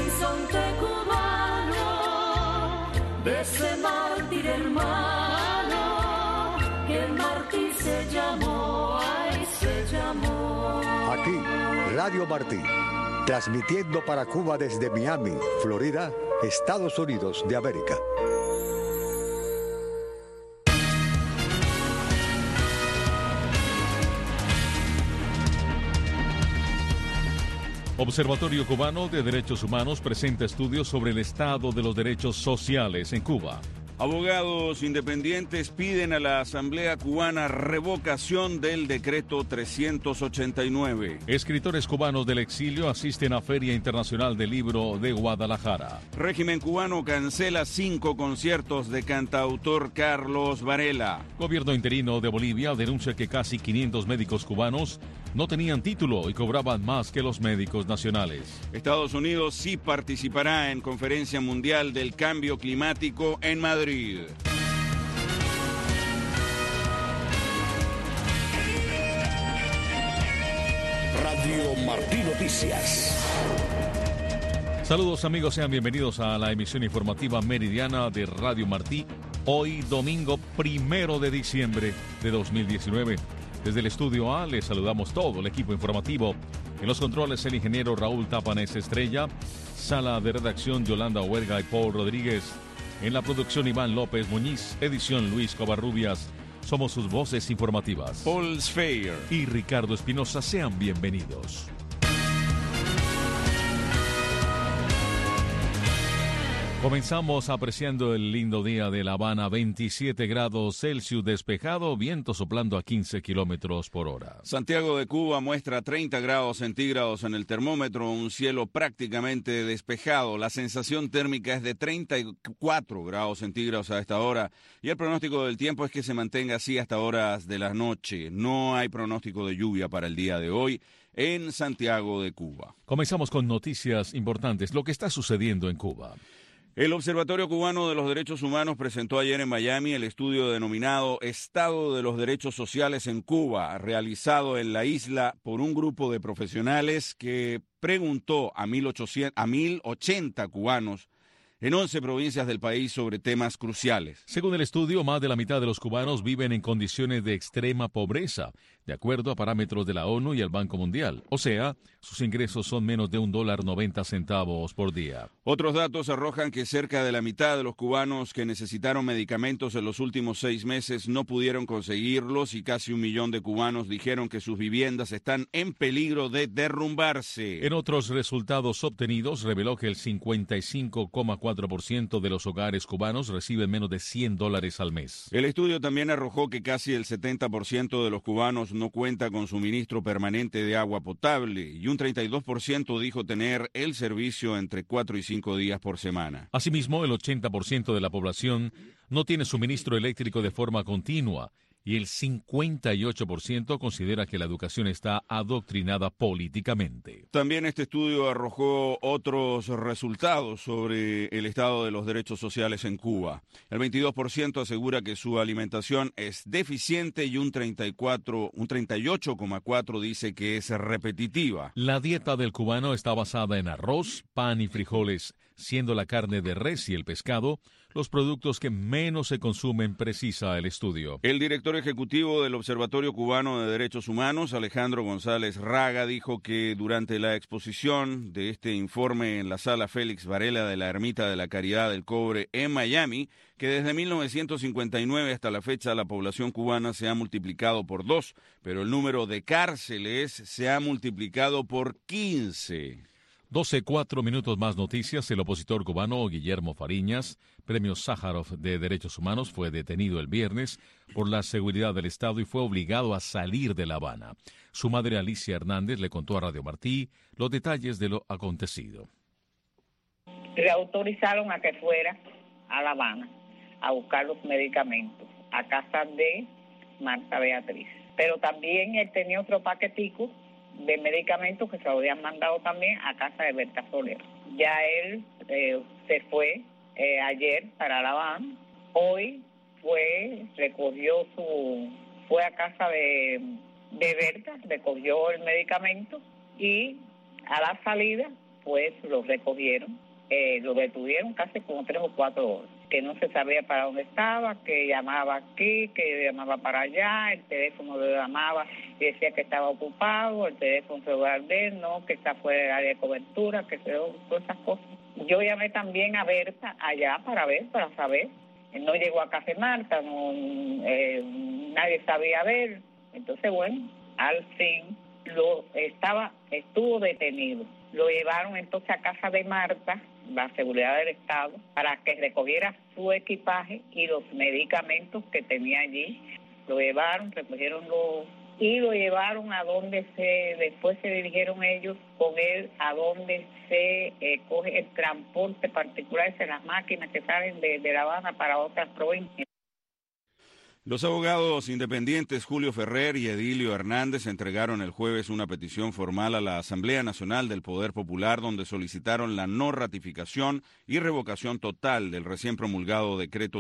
sinsonte cubano, de ese mártir hermano, que el mártir se llamó, ay, se llamó. Aquí, Radio Martí, transmitiendo para Cuba desde Miami, Florida, Estados Unidos de América. Observatorio Cubano de Derechos Humanos presenta estudios sobre el estado de los derechos sociales en Cuba. Abogados independientes piden a la Asamblea Cubana revocación del decreto 389. Escritores cubanos del exilio asisten a Feria Internacional del Libro de Guadalajara. Régimen cubano cancela 5 conciertos de cantautor Carlos Varela. Gobierno interino de Bolivia denuncia que casi 500 médicos cubanos no tenían título y cobraban más que los médicos nacionales. Estados Unidos sí participará en Conferencia Mundial del Cambio Climático en Madrid. Radio Martí Noticias. Saludos amigos, sean bienvenidos a la emisión informativa meridiana de Radio Martí. Hoy domingo 1 de diciembre de 2019. Desde el estudio A les saludamos todo el equipo informativo. En los controles el ingeniero Raúl Tapanes Estrella, sala de redacción Yolanda Huerga y Paul Rodríguez. En la producción Iván López Muñiz, edición Luis Covarrubias. Somos sus voces informativas. Paul Sfeir y Ricardo Espinosa, sean bienvenidos. Comenzamos apreciando el lindo día de La Habana, 27 grados Celsius despejado, viento soplando a 15 kilómetros por hora. Santiago de Cuba muestra 30 grados centígrados en el termómetro, un cielo prácticamente despejado. La sensación térmica es de 34 grados centígrados a esta hora y el pronóstico del tiempo es que se mantenga así hasta horas de la noche. No hay pronóstico de lluvia para el día de hoy en Santiago de Cuba. Comenzamos con noticias importantes, lo que está sucediendo en Cuba. El Observatorio Cubano de los Derechos Humanos presentó ayer en Miami el estudio denominado Estado de los Derechos Sociales en Cuba, realizado en la isla por un grupo de profesionales que preguntó a 1.080 cubanos en 11 provincias del país sobre temas cruciales. Según el estudio, más de la mitad de los cubanos viven en condiciones de extrema pobreza, de acuerdo a parámetros de la ONU y el Banco Mundial. O sea, sus ingresos son menos de $1.90 por día. Otros datos arrojan que cerca de la mitad de los cubanos que necesitaron medicamentos en los últimos 6 meses no pudieron conseguirlos y casi 1 millón de cubanos dijeron que sus viviendas están en peligro de derrumbarse. En otros resultados obtenidos, reveló que el 55,4% de los hogares cubanos reciben menos de $100 al mes. El estudio también arrojó que casi el 70% de los cubanos no cuenta con suministro permanente de agua potable y un 32% dijo tener el servicio entre 4 y 5 días por semana. Asimismo, el 80% de la población no tiene suministro eléctrico de forma continua y el 58% considera que la educación está adoctrinada políticamente. También este estudio arrojó otros resultados sobre el estado de los derechos sociales en Cuba. El 22% asegura que su alimentación es deficiente y un 38,4% dice que es repetitiva. La dieta del cubano está basada en arroz, pan y frijoles, siendo la carne de res y el pescado los productos que menos se consumen, precisa el estudio. El director ejecutivo del Observatorio Cubano de Derechos Humanos, Alejandro González Raga, dijo que durante la exposición de este informe en la Sala Félix Varela de la Ermita de la Caridad del Cobre en Miami, que desde 1959 hasta la fecha la población cubana se ha multiplicado por 2, pero el número de cárceles se ha multiplicado por 15. 12:04 minutos más noticias. El opositor cubano Guillermo Fariñas, premio Sájarov de Derechos Humanos, fue detenido el viernes por la seguridad del Estado y fue obligado a salir de La Habana. Su madre Alicia Hernández le contó a Radio Martí los detalles de lo acontecido. Le autorizaron a que fuera a La Habana a buscar los medicamentos a casa de Marta Beatriz. Pero también él tenía otro paquetico de medicamentos que se lo habían mandado también a casa de Berta Soler. Ya él se fue ayer para La Habana. Hoy fue a casa de Berta, recogió el medicamento y a la salida pues lo recogieron, lo detuvieron casi como 3 o 4 horas, que no se sabía para dónde estaba, que llamaba aquí, que llamaba para allá, el teléfono le llamaba y decía que estaba ocupado, el teléfono celular de él, no, que está fuera del área de cobertura, que se todas esas cosas. Yo llamé también a Berta allá para saber. No llegó a casa de Marta, nadie sabía ver. Entonces, bueno, al fin estuvo detenido. Lo llevaron entonces a casa de Marta, la seguridad del Estado, para que recogiera su equipaje y los medicamentos que tenía allí. Lo llevaron, recogieron y lo llevaron a donde después se dirigieron ellos con él a donde se coge el transporte particular, de las máquinas que salen de La Habana para otras provincias. Los abogados independientes Julio Ferrer y Edilio Hernández entregaron el jueves una petición formal a la Asamblea Nacional del Poder Popular donde solicitaron la no ratificación y revocación total del recién promulgado decreto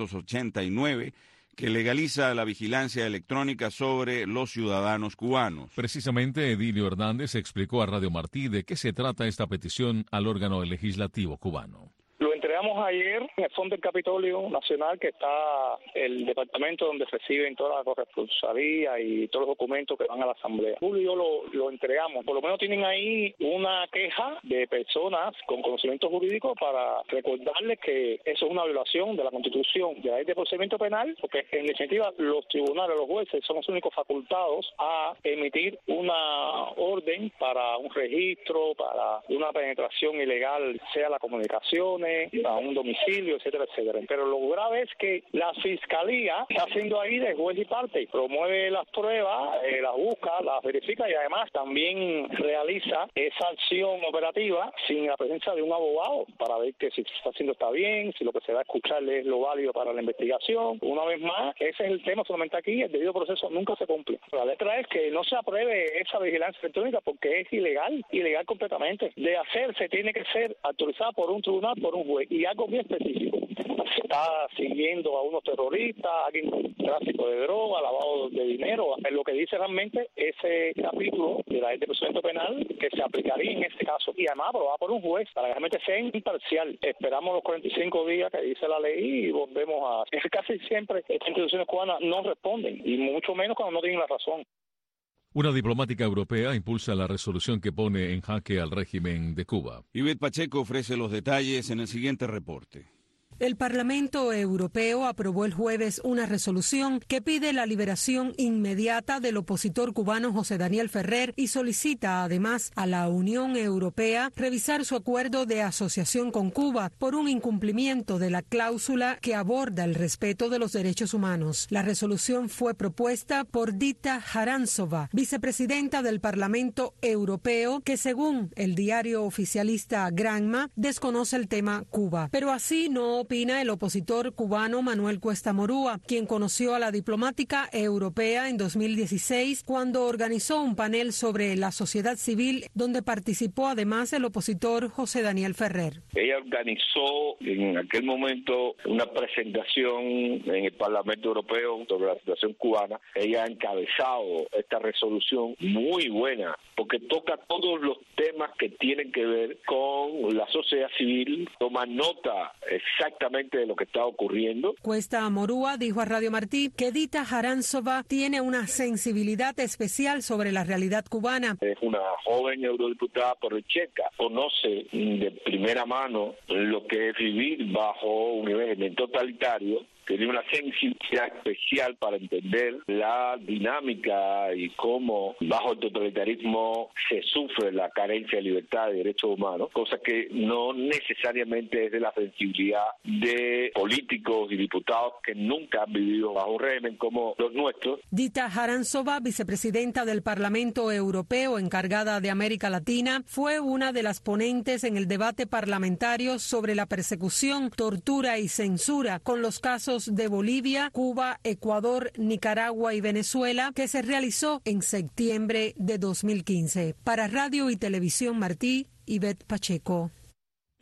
389 que legaliza la vigilancia electrónica sobre los ciudadanos cubanos. Precisamente, Edilio Hernández explicó a Radio Martí de qué se trata esta petición al órgano legislativo cubano. Lo entregamos ayer en el fondo del Capitolio Nacional, que está el departamento donde reciben toda la corresponsalía y todos los documentos que van a la Asamblea. Julio y yo lo entregamos. Por lo menos tienen ahí una queja de personas con conocimiento jurídico para recordarles que eso es una violación de la Constitución, de la ley de procedimiento penal, porque en definitiva los tribunales, los jueces son los únicos facultados a emitir una orden para un registro, para una penetración ilegal, sea las comunicaciones, a un domicilio, etcétera, etcétera. Pero lo grave es que la Fiscalía está haciendo ahí de juez y parte, promueve las pruebas, las busca, las verifica y además también realiza esa acción operativa sin la presencia de un abogado para ver que si se está haciendo está bien, si lo que se va a escuchar es lo válido para la investigación. Una vez más, ese es el tema solamente aquí, el debido proceso nunca se cumple. La letra es que no se apruebe esa vigilancia electrónica porque es ilegal completamente. De hacerse tiene que ser autorizada por un tribunal, por un juez, y algo bien específico. Se está siguiendo a unos terroristas, alguien con tráfico de droga, lavado de dinero, es lo que dice realmente ese capítulo de la ley de procedimiento penal que se aplicaría en este caso, y además aprobada por un juez para que realmente sea imparcial. Esperamos los 45 días que dice la ley y volvemos a... Casi siempre estas instituciones cubanas no responden, y mucho menos cuando no tienen la razón. Una diplomática europea impulsa la resolución que pone en jaque al régimen de Cuba. Ivette Pacheco ofrece los detalles en el siguiente reporte. El Parlamento Europeo aprobó el jueves una resolución que pide la liberación inmediata del opositor cubano José Daniel Ferrer y solicita además a la Unión Europea revisar su acuerdo de asociación con Cuba por un incumplimiento de la cláusula que aborda el respeto de los derechos humanos. La resolución fue propuesta por Dita Haranzova, vicepresidenta del Parlamento Europeo, que según el diario oficialista Granma desconoce el tema Cuba. Pero así no opina el opositor cubano Manuel Cuesta Morúa, quien conoció a la diplomática europea en 2016 cuando organizó un panel sobre la sociedad civil donde participó además el opositor José Daniel Ferrer. Ella organizó en aquel momento una presentación en el Parlamento Europeo sobre la situación cubana. Ella ha encabezado esta resolución muy buena porque toca todos los temas que tienen que ver con la sociedad civil, toma nota exactamente de lo que está ocurriendo. Cuesta Morúa dijo a Radio Martí que Dita Haranzova tiene una sensibilidad especial sobre la realidad cubana. Es una joven eurodiputada porcheca, conoce de primera mano lo que es vivir bajo un régimen totalitario, tiene una sensibilidad especial para entender la dinámica y cómo bajo el totalitarismo se sufre la carencia de libertad y derechos humanos, cosa que no necesariamente es de la sensibilidad de políticos y diputados que nunca han vivido bajo un régimen como los nuestros. Dita Haranzova, vicepresidenta del Parlamento Europeo encargada de América Latina, fue una de las ponentes en el debate parlamentario sobre la persecución, tortura y censura con los casos de Bolivia, Cuba, Ecuador, Nicaragua y Venezuela, que se realizó en septiembre de 2015. Para Radio y Televisión Martí, Ivette Pacheco.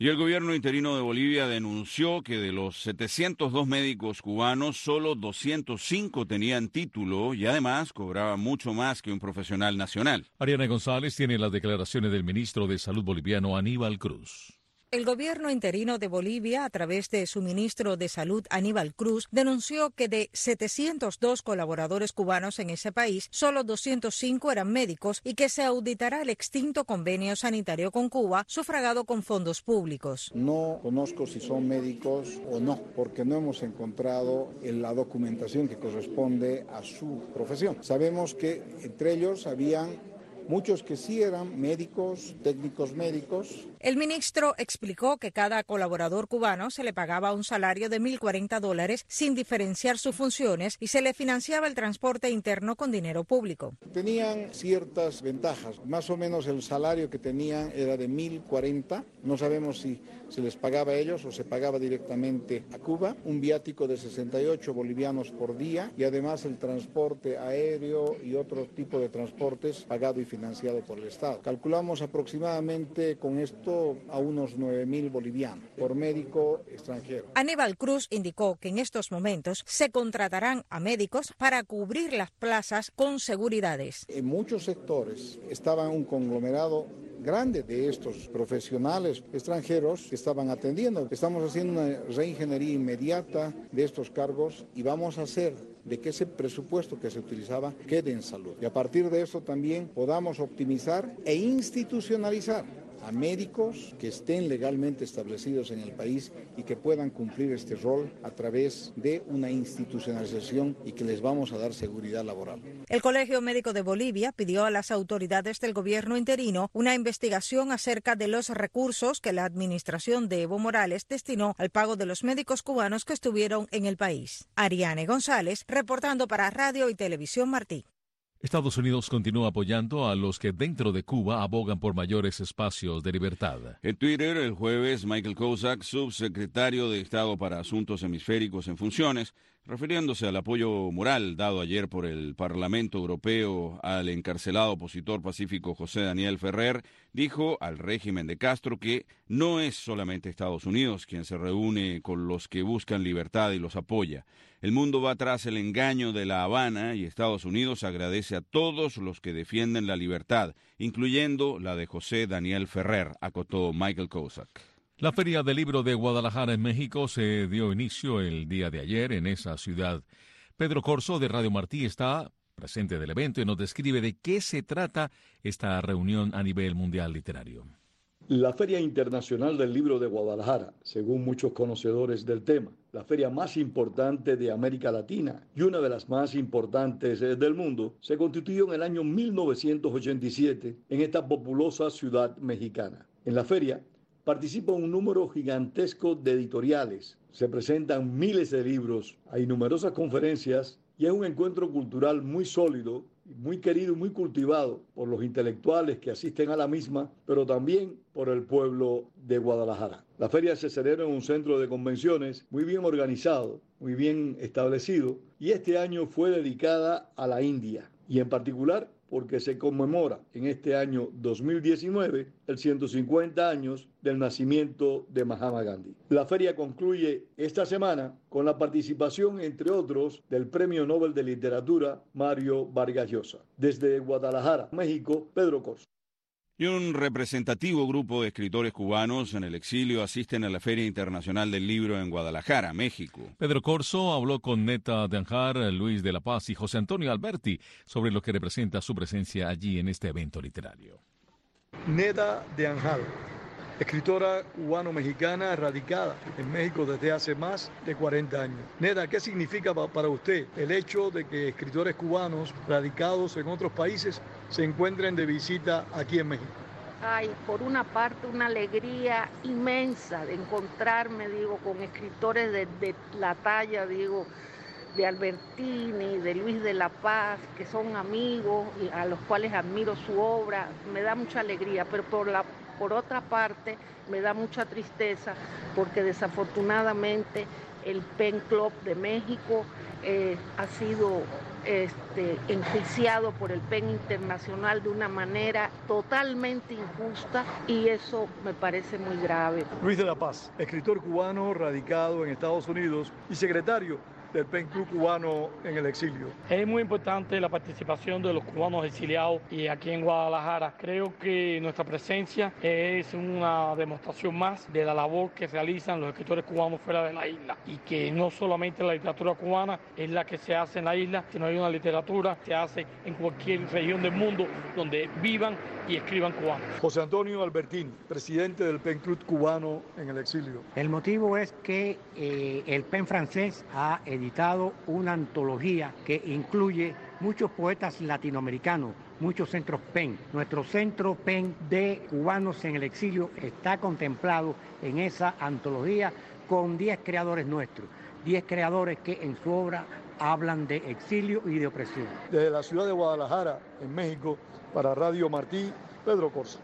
Y el gobierno interino de Bolivia denunció que de los 702 médicos cubanos, solo 205 tenían título y además cobraban mucho más que un profesional nacional. Ariana González tiene las declaraciones del ministro de Salud boliviano Aníbal Cruz. El gobierno interino de Bolivia, a través de su ministro de Salud, Aníbal Cruz, denunció que de 702 colaboradores cubanos en ese país, solo 205 eran médicos y que se auditará el extinto convenio sanitario con Cuba, sufragado con fondos públicos. No conozco si son médicos o no, porque no hemos encontrado la documentación que corresponde a su profesión. Sabemos que entre ellos habían muchos que sí eran médicos, técnicos médicos. El ministro explicó que cada colaborador cubano se le pagaba un salario de $1,040 sin diferenciar sus funciones y se le financiaba el transporte interno con dinero público. Tenían ciertas ventajas. Más o menos el salario que tenían era de $1,040. No sabemos si se les pagaba a ellos o se pagaba directamente a Cuba. Un viático de 68 bolivianos por día y además el transporte aéreo y otro tipo de transportes pagado y financiado por el Estado. Calculamos aproximadamente con esto a unos 9,000 bolivianos por médico extranjero. Aníbal Cruz indicó que en estos momentos se contratarán a médicos para cubrir las plazas con seguridades. En muchos sectores estaba un conglomerado grande de estos profesionales extranjeros que estaban atendiendo. Estamos haciendo una reingeniería inmediata de estos cargos y vamos a hacer de que ese presupuesto que se utilizaba quede en salud. Y a partir de eso también podamos optimizar e institucionalizar a médicos que estén legalmente establecidos en el país y que puedan cumplir este rol a través de una institucionalización y que les vamos a dar seguridad laboral. El Colegio Médico de Bolivia pidió a las autoridades del gobierno interino una investigación acerca de los recursos que la administración de Evo Morales destinó al pago de los médicos cubanos que estuvieron en el país. Ariane González, reportando para Radio y Televisión Martí. Estados Unidos continúa apoyando a los que dentro de Cuba abogan por mayores espacios de libertad. En Twitter, el jueves, Michael Kozak, subsecretario de Estado para Asuntos Hemisféricos en funciones, refiriéndose al apoyo moral dado ayer por el Parlamento Europeo al encarcelado opositor pacífico José Daniel Ferrer, dijo al régimen de Castro que no es solamente Estados Unidos quien se reúne con los que buscan libertad y los apoya. El mundo va tras el engaño de La Habana y Estados Unidos agradece a todos los que defienden la libertad, incluyendo la de José Daniel Ferrer, acotó Michael Kozak. La Feria del Libro de Guadalajara en México se dio inicio el día de ayer en esa ciudad. Pedro Corso de Radio Martí está presente del evento y nos describe de qué se trata esta reunión a nivel mundial literario. La Feria Internacional del Libro de Guadalajara, según muchos conocedores del tema, la feria más importante de América Latina y una de las más importantes del mundo, se constituyó en el año 1987 en esta populosa ciudad mexicana. En la feria participa un número gigantesco de editoriales, se presentan miles de libros, hay numerosas conferencias y es un encuentro cultural muy sólido, muy querido y muy cultivado por los intelectuales que asisten a la misma, pero también por el pueblo de Guadalajara. La feria se celebra en un centro de convenciones muy bien organizado, muy bien establecido, y este año fue dedicada a la India, y en particular porque se conmemora en este año 2019 el 150 años del nacimiento de Mahatma Gandhi. La feria concluye esta semana con la participación, entre otros, del Premio Nobel de Literatura Mario Vargas Llosa. Desde Guadalajara, México, Pedro Corso. Y un representativo grupo de escritores cubanos en el exilio asisten a la Feria Internacional del Libro en Guadalajara, México. Pedro Corso habló con Neta de Anjar, Luis de la Paz y José Antonio Alberti sobre lo que representa su presencia allí en este evento literario. Neta de Anjar, escritora cubano-mexicana radicada en México desde hace más de 40 años. Neta, ¿qué significa para usted el hecho de que escritores cubanos radicados en otros países se encuentren de visita aquí en México? Ay, por una parte, una alegría inmensa de encontrarme, con escritores de la talla, de Albertini, de Luis de la Paz, que son amigos y a los cuales admiro su obra. Me da mucha alegría, pero por otra parte me da mucha tristeza porque desafortunadamente el Pen Club de México ha sido enjuiciado por el PEN Internacional de una manera totalmente injusta, y eso me parece muy grave. Luis de la Paz, escritor cubano radicado en Estados Unidos y secretario del PEN Club cubano en el exilio. Es muy importante la participación de los cubanos exiliados y aquí en Guadalajara. Creo que nuestra presencia es una demostración más de la labor que realizan los escritores cubanos fuera de la isla, y que no solamente la literatura cubana es la que se hace en la isla, sino hay una literatura que se hace en cualquier región del mundo donde vivan y escriban cubanos. José Antonio Albertini, presidente del PEN Club cubano en el exilio. El motivo es que el PEN francés ha editado una antología que incluye muchos poetas latinoamericanos, muchos centros PEN. Nuestro centro PEN de cubanos en el exilio está contemplado en esa antología con 10 creadores nuestros, 10 creadores que en su obra hablan de exilio y de opresión. Desde la ciudad de Guadalajara, en México, para Radio Martí, Pedro Corsa.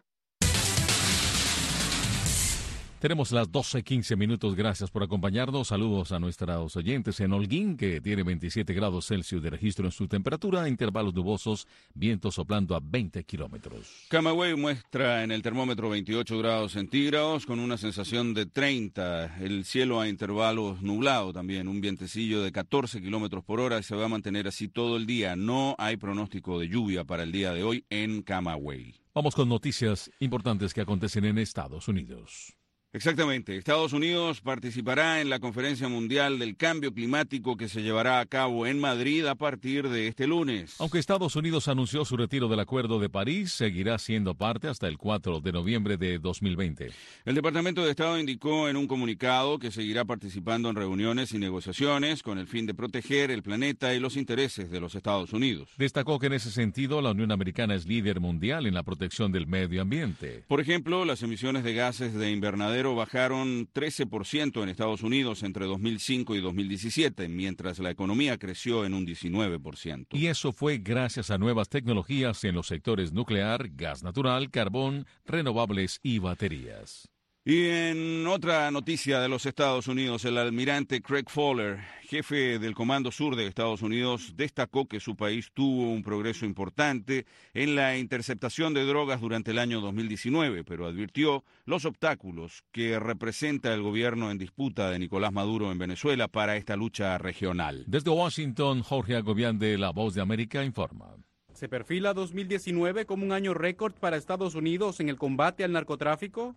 Tenemos las 12:15. Gracias por acompañarnos. Saludos a nuestros oyentes en Holguín, que tiene 27 grados Celsius de registro en su temperatura, intervalos nubosos, viento soplando a 20 kilómetros. Camagüey muestra en el termómetro 28 grados centígrados con una sensación de 30. El cielo a intervalos nublado también, un vientecillo de 14 kilómetros por hora y se va a mantener así todo el día. No hay pronóstico de lluvia para el día de hoy en Camagüey. Vamos con noticias importantes que acontecen en Estados Unidos. Exactamente. Estados Unidos participará en la Conferencia Mundial del Cambio Climático que se llevará a cabo en Madrid a partir de este lunes. Aunque Estados Unidos anunció su retiro del Acuerdo de París, seguirá siendo parte hasta el 4 de noviembre de 2020. El Departamento de Estado indicó en un comunicado que seguirá participando en reuniones y negociaciones con el fin de proteger el planeta y los intereses de los Estados Unidos. Destacó que en ese sentido la Unión Americana es líder mundial en la protección del medio ambiente. Por ejemplo, las emisiones de gases de invernadero bajaron 13% en Estados Unidos entre 2005 y 2017, mientras la economía creció en un 19%. Y eso fue gracias a nuevas tecnologías en los sectores nuclear, gas natural, carbón, renovables y baterías. Y en otra noticia de los Estados Unidos, el almirante Craig Fowler, jefe del Comando Sur de Estados Unidos, destacó que su país tuvo un progreso importante en la interceptación de drogas durante el año 2019, pero advirtió los obstáculos que representa el gobierno en disputa de Nicolás Maduro en Venezuela para esta lucha regional. Desde Washington, Jorge Agobián de La Voz de América informa. ¿Se perfila 2019 como un año récord para Estados Unidos en el combate al narcotráfico?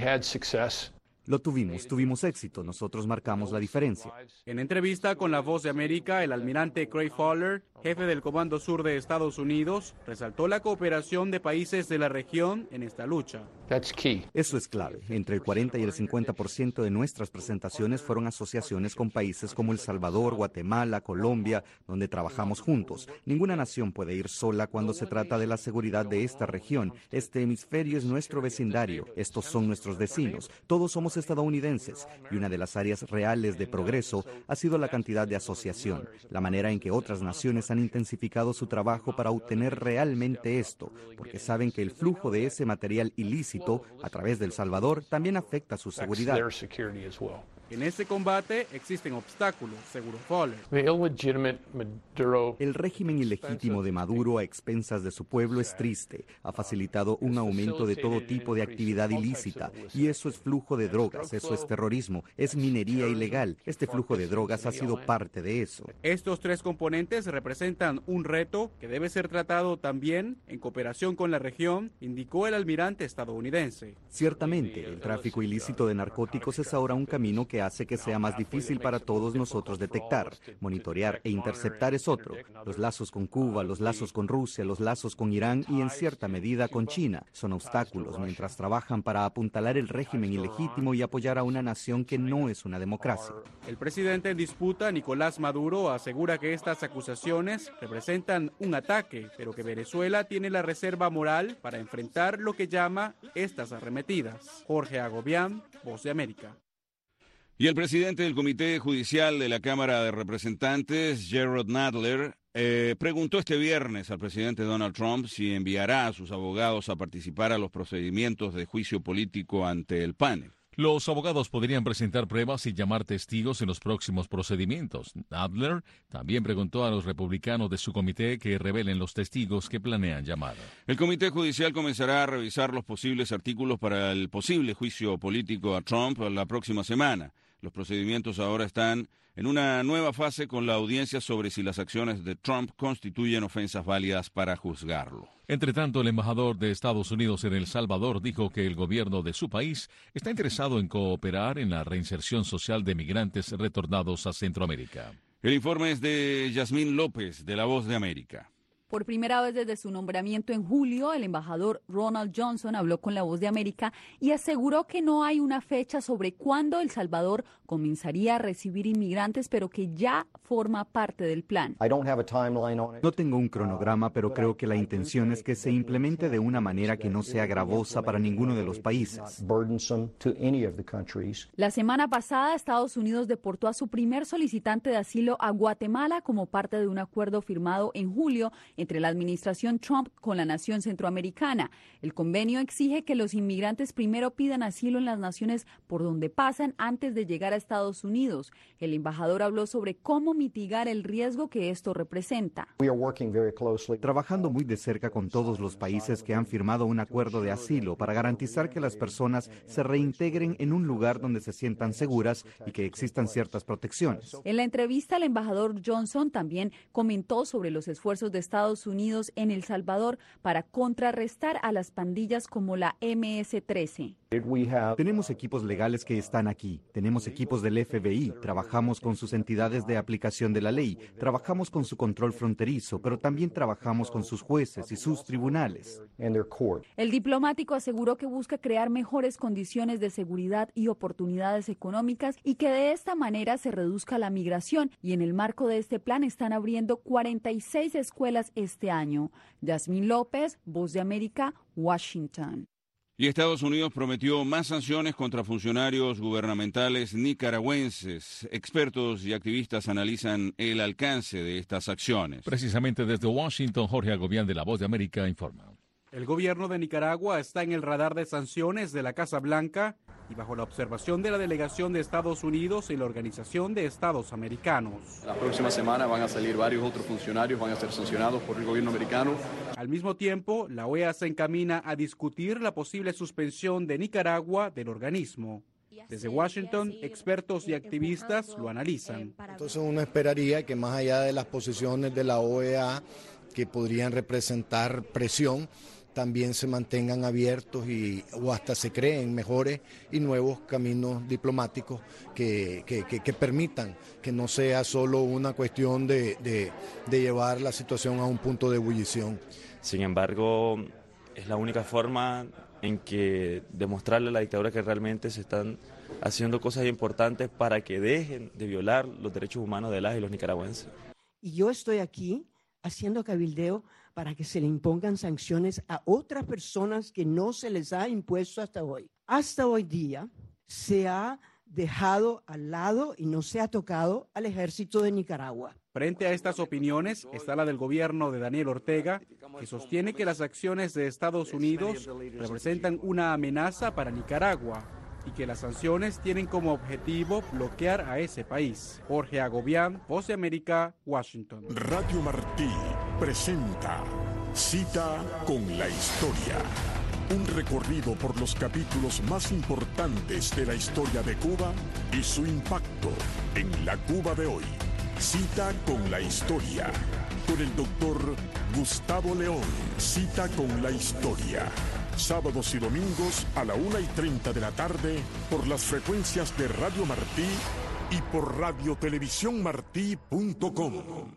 Lo tuvimos éxito, nosotros marcamos la diferencia. En entrevista con La Voz de América, el almirante Craig Fowler, jefe del Comando Sur de Estados Unidos, resaltó la cooperación de países de la región en esta lucha. Eso es clave. Entre el 40 y el 50% de nuestras presentaciones fueron asociaciones con países como El Salvador, Guatemala, Colombia, donde trabajamos juntos. Ninguna nación puede ir sola cuando se trata de la seguridad de esta región. Este hemisferio es nuestro vecindario, estos son nuestros vecinos, todos somos estadounidenses, y una de las áreas reales de progreso ha sido la cantidad de asociación, la manera en que otras naciones han intensificado su trabajo para obtener realmente esto, porque saben que el flujo de ese material ilícito a través de El Salvador también afecta su seguridad. En este combate existen obstáculos, seguro Fowler. El régimen ilegítimo de Maduro a expensas de su pueblo es triste. Ha facilitado un aumento de todo tipo de actividad ilícita. Y eso es flujo de drogas, eso es terrorismo, es minería ilegal. Este flujo de drogas ha sido parte de eso. Estos tres componentes representan un reto que debe ser tratado también en cooperación con la región, indicó el almirante estadounidense. Ciertamente, el tráfico ilícito de narcóticos es ahora un camino que hace que sea más difícil para todos nosotros detectar. Monitorear e interceptar es otro. Los lazos con Cuba, los lazos con Rusia, los lazos con Irán y en cierta medida con China son obstáculos mientras trabajan para apuntalar el régimen ilegítimo y apoyar a una nación que no es una democracia. El presidente en disputa, Nicolás Maduro, asegura que estas acusaciones representan un ataque, pero que Venezuela tiene la reserva moral para enfrentar lo que llama estas arremetidas. Jorge Agobián, Voz de América. Y el presidente del Comité Judicial de la Cámara de Representantes, Jerrold Nadler, preguntó este viernes al presidente Donald Trump si enviará a sus abogados a participar a los procedimientos de juicio político ante el panel. Los abogados podrían presentar pruebas y llamar testigos en los próximos procedimientos. Nadler también preguntó a los republicanos de su comité que revelen los testigos que planean llamar. El comité judicial comenzará a revisar los posibles artículos para el posible juicio político a Trump la próxima semana. Los procedimientos ahora están en una nueva fase con la audiencia sobre si las acciones de Trump constituyen ofensas válidas para juzgarlo. Entre tanto, el embajador de Estados Unidos en El Salvador dijo que el gobierno de su país está interesado en cooperar en la reinserción social de migrantes retornados a Centroamérica. El informe es de Yasmín López, de La Voz de América. Por primera vez desde su nombramiento en julio, el embajador Ronald Johnson habló con La Voz de América y aseguró que no hay una fecha sobre cuándo El Salvador comenzaría a recibir inmigrantes, pero que ya forma parte del plan. No tengo un cronograma, pero creo que la intención es que se implemente de una manera que no sea gravosa para ninguno de los países. La semana pasada, Estados Unidos deportó a su primer solicitante de asilo a Guatemala como parte de un acuerdo firmado en julio entre la administración Trump con la nación centroamericana. El convenio exige que los inmigrantes primero pidan asilo en las naciones por donde pasan antes de llegar a Estados Unidos. El embajador habló sobre cómo mitigar el riesgo que esto representa. Trabajando muy de cerca con todos los países que han firmado un acuerdo de asilo para garantizar que las personas se reintegren en un lugar donde se sientan seguras y que existan ciertas protecciones. En la entrevista, el embajador Johnson también comentó sobre los esfuerzos de Estados Unidos en El Salvador para contrarrestar a las pandillas como la MS-13. Tenemos equipos legales que están aquí, tenemos equipos del FBI, trabajamos con sus entidades de aplicación de la ley, trabajamos con su control fronterizo, pero también trabajamos con sus jueces y sus tribunales. El diplomático aseguró que busca crear mejores condiciones de seguridad y oportunidades económicas y que de esta manera se reduzca la migración, y en el marco de este plan están abriendo 46 escuelas este año. Yasmín López, Voz de América, Washington. Y Estados Unidos prometió más sanciones contra funcionarios gubernamentales nicaragüenses. Expertos y activistas analizan el alcance de estas acciones. Precisamente desde Washington, Jorge Agobián de La Voz de América informa. El gobierno de Nicaragua está en el radar de sanciones de la Casa Blanca y bajo la observación de la delegación de Estados Unidos y la Organización de Estados Americanos. La próxima semana van a salir varios otros funcionarios, van a ser sancionados por el gobierno americano. Al mismo tiempo, la OEA se encamina a discutir la posible suspensión de Nicaragua del organismo. Desde Washington, expertos y activistas lo analizan. Entonces uno esperaría que más allá de las posiciones de la OEA que podrían representar presión, también se mantengan abiertos o hasta se creen mejores y nuevos caminos diplomáticos que permitan que no sea solo una cuestión de llevar la situación a un punto de ebullición. Sin embargo, es la única forma en que demostrarle a la dictadura que realmente se están haciendo cosas importantes para que dejen de violar los derechos humanos de las y los nicaragüenses. Y yo estoy aquí haciendo cabildeo para que se le impongan sanciones a otras personas que no se les ha impuesto hasta hoy. Hasta hoy día se ha dejado al lado y no se ha tocado al ejército de Nicaragua. Frente a estas opiniones está la del gobierno de Daniel Ortega, que sostiene que las acciones de Estados Unidos representan una amenaza para Nicaragua y que las sanciones tienen como objetivo bloquear a ese país. Jorge Agobián, Voz de América, Washington. Radio Martí presenta Cita con la Historia. Un recorrido por los capítulos más importantes de la historia de Cuba y su impacto en la Cuba de hoy. Cita con la Historia. Con el doctor Gustavo León. Cita con la Historia. Sábados y domingos a la 1:30 de la tarde por las frecuencias de Radio Martí y por radiotelevisiónmartí.com.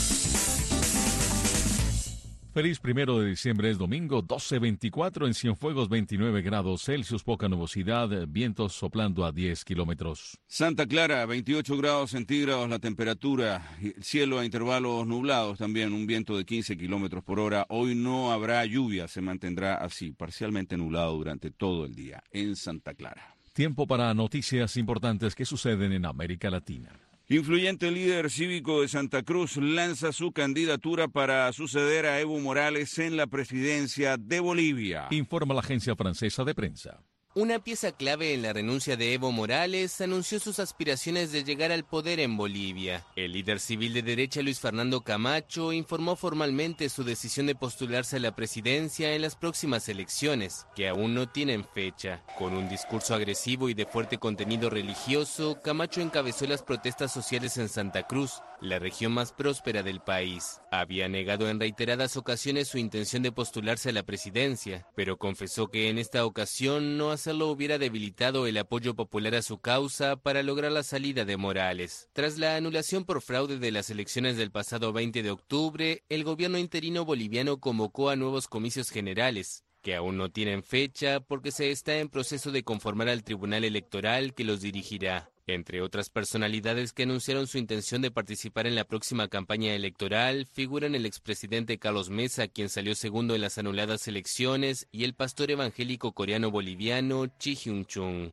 Feliz 1 de diciembre, es domingo, 12:24 en Cienfuegos, 29 grados Celsius, poca nubosidad, vientos soplando a 10 kilómetros. Santa Clara, 28 grados centígrados la temperatura, cielo a intervalos nublados también, un viento de 15 kilómetros por hora. Hoy no habrá lluvia, se mantendrá así, parcialmente nublado durante todo el día en Santa Clara. Tiempo para noticias importantes que suceden en América Latina. Influyente líder cívico de Santa Cruz lanza su candidatura para suceder a Evo Morales en la presidencia de Bolivia. Informa la agencia francesa de prensa. Una pieza clave en la renuncia de Evo Morales anunció sus aspiraciones de llegar al poder en Bolivia. El líder civil de derecha Luis Fernando Camacho informó formalmente su decisión de postularse a la presidencia en las próximas elecciones, que aún no tienen fecha. Con un discurso agresivo y de fuerte contenido religioso, Camacho encabezó las protestas sociales en Santa Cruz, la región más próspera del país. Había negado en reiteradas ocasiones su intención de postularse a la presidencia, pero confesó que en esta ocasión no hacerlo hubiera debilitado el apoyo popular a su causa para lograr la salida de Morales. Tras la anulación por fraude de las elecciones del pasado 20 de octubre, el gobierno interino boliviano convocó a nuevos comicios generales, que aún no tienen fecha porque se está en proceso de conformar al tribunal electoral que los dirigirá. Entre otras personalidades que anunciaron su intención de participar en la próxima campaña electoral, figuran el expresidente Carlos Mesa, quien salió segundo en las anuladas elecciones, y el pastor evangélico coreano-boliviano Chi Hyun-chung.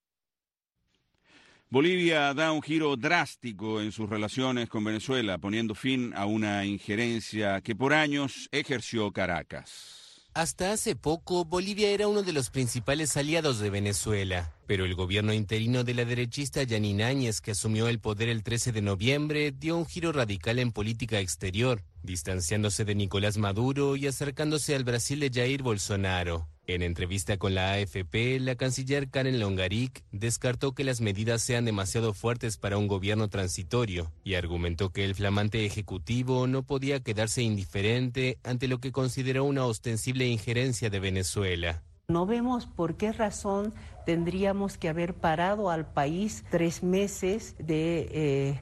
Bolivia da un giro drástico en sus relaciones con Venezuela, poniendo fin a una injerencia que por años ejerció Caracas. Hasta hace poco, Bolivia era uno de los principales aliados de Venezuela, pero el gobierno interino de la derechista Yanine Áñez, que asumió el poder el 13 de noviembre, dio un giro radical en política exterior, distanciándose de Nicolás Maduro y acercándose al Brasil de Jair Bolsonaro. En entrevista con la AFP, la canciller Karen Longaric descartó que las medidas sean demasiado fuertes para un gobierno transitorio y argumentó que el flamante ejecutivo no podía quedarse indiferente ante lo que consideró una ostensible injerencia de Venezuela. No vemos por qué razón tendríamos que haber parado al país 3 meses de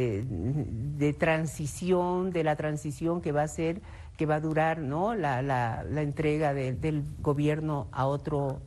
transición, de la transición que va a durar, ¿no? la entrega del gobierno a otros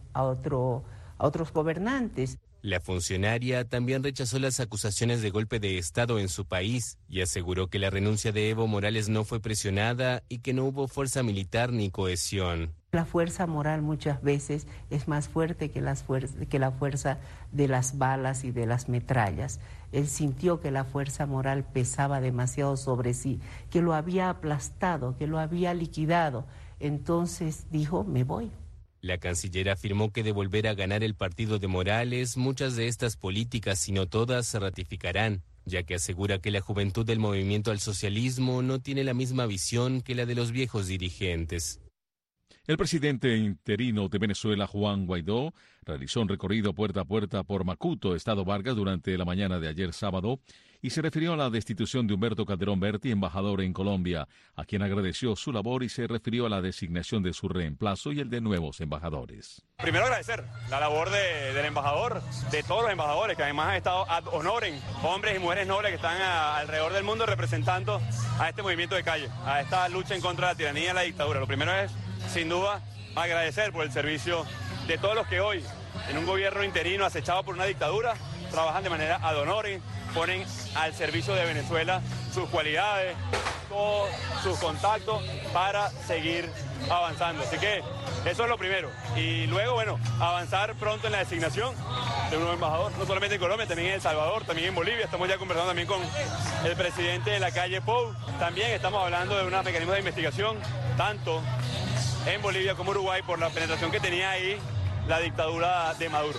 gobernantes. La funcionaria también rechazó las acusaciones de golpe de Estado en su país y aseguró que la renuncia de Evo Morales no fue presionada y que no hubo fuerza militar ni cohesión. La fuerza moral muchas veces es más fuerte que la fuerza de las balas y de las metrallas. Él sintió que la fuerza moral pesaba demasiado sobre sí, que lo había aplastado, que lo había liquidado. Entonces dijo, me voy. La canciller afirmó que de volver a ganar el partido de Morales, muchas de estas políticas, si no todas, se ratificarán, ya que asegura que la juventud del movimiento al socialismo no tiene la misma visión que la de los viejos dirigentes. El presidente interino de Venezuela, Juan Guaidó, realizó un recorrido puerta a puerta por Macuto, Estado Vargas, durante la mañana de ayer sábado, y se refirió a la destitución de Humberto Calderón Berti, embajador en Colombia, a quien agradeció su labor y se refirió a la designación de su reemplazo y el de nuevos embajadores. Primero agradecer la labor del embajador, de todos los embajadores que además han estado ad honorem, hombres y mujeres nobles que están alrededor del mundo representando a este movimiento de calle, a esta lucha en contra de la tiranía y la dictadura. Lo primero es, sin duda, agradecer por el servicio de todos los que hoy, en un gobierno interino acechado por una dictadura, trabajan de manera ad honorem, ponen al servicio de Venezuela sus cualidades, todos sus contactos para seguir avanzando. Así que eso es lo primero. Y luego, bueno, avanzar pronto en la designación de un nuevo embajador, no solamente en Colombia, también en El Salvador, también en Bolivia. Estamos ya conversando también con el presidente de la calle Pou. También estamos hablando de unos mecanismos de investigación, tanto en Bolivia como Uruguay, por la penetración que tenía ahí la dictadura de Maduro.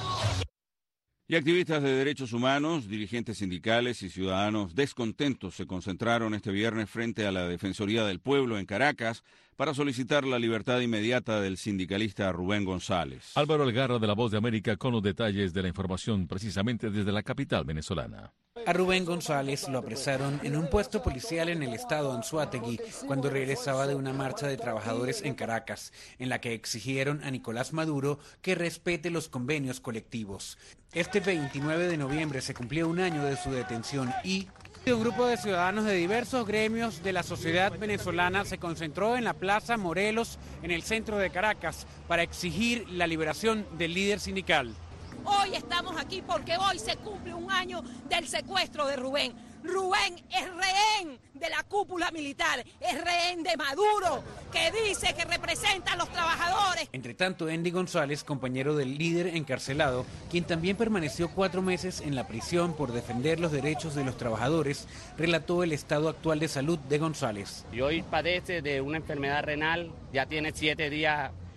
Y activistas de derechos humanos, dirigentes sindicales y ciudadanos descontentos se concentraron este viernes frente a la Defensoría del Pueblo en Caracas para solicitar la libertad inmediata del sindicalista Rubén González. Álvaro Algarra, de La Voz de América, con los detalles de la información precisamente desde la capital venezolana. A Rubén González lo apresaron en un puesto policial en el estado Anzoátegui cuando regresaba de una marcha de trabajadores en Caracas, en la que exigieron a Nicolás Maduro que respete los convenios colectivos. Este 29 de noviembre se cumplió un año de su detención y un grupo de ciudadanos de diversos gremios de la sociedad venezolana se concentró en la Plaza Morelos, en el centro de Caracas, para exigir la liberación del líder sindical. Hoy estamos aquí porque hoy se cumple un año del secuestro de Rubén. Rubén es rehén de la cúpula militar, es rehén de Maduro, que dice que representa a los trabajadores. Entre tanto, Andy González, compañero del líder encarcelado, quien también permaneció 4 meses en la prisión por defender los derechos de los trabajadores, relató el estado actual de salud de González. Y hoy padece de una enfermedad renal, ya tiene 7 días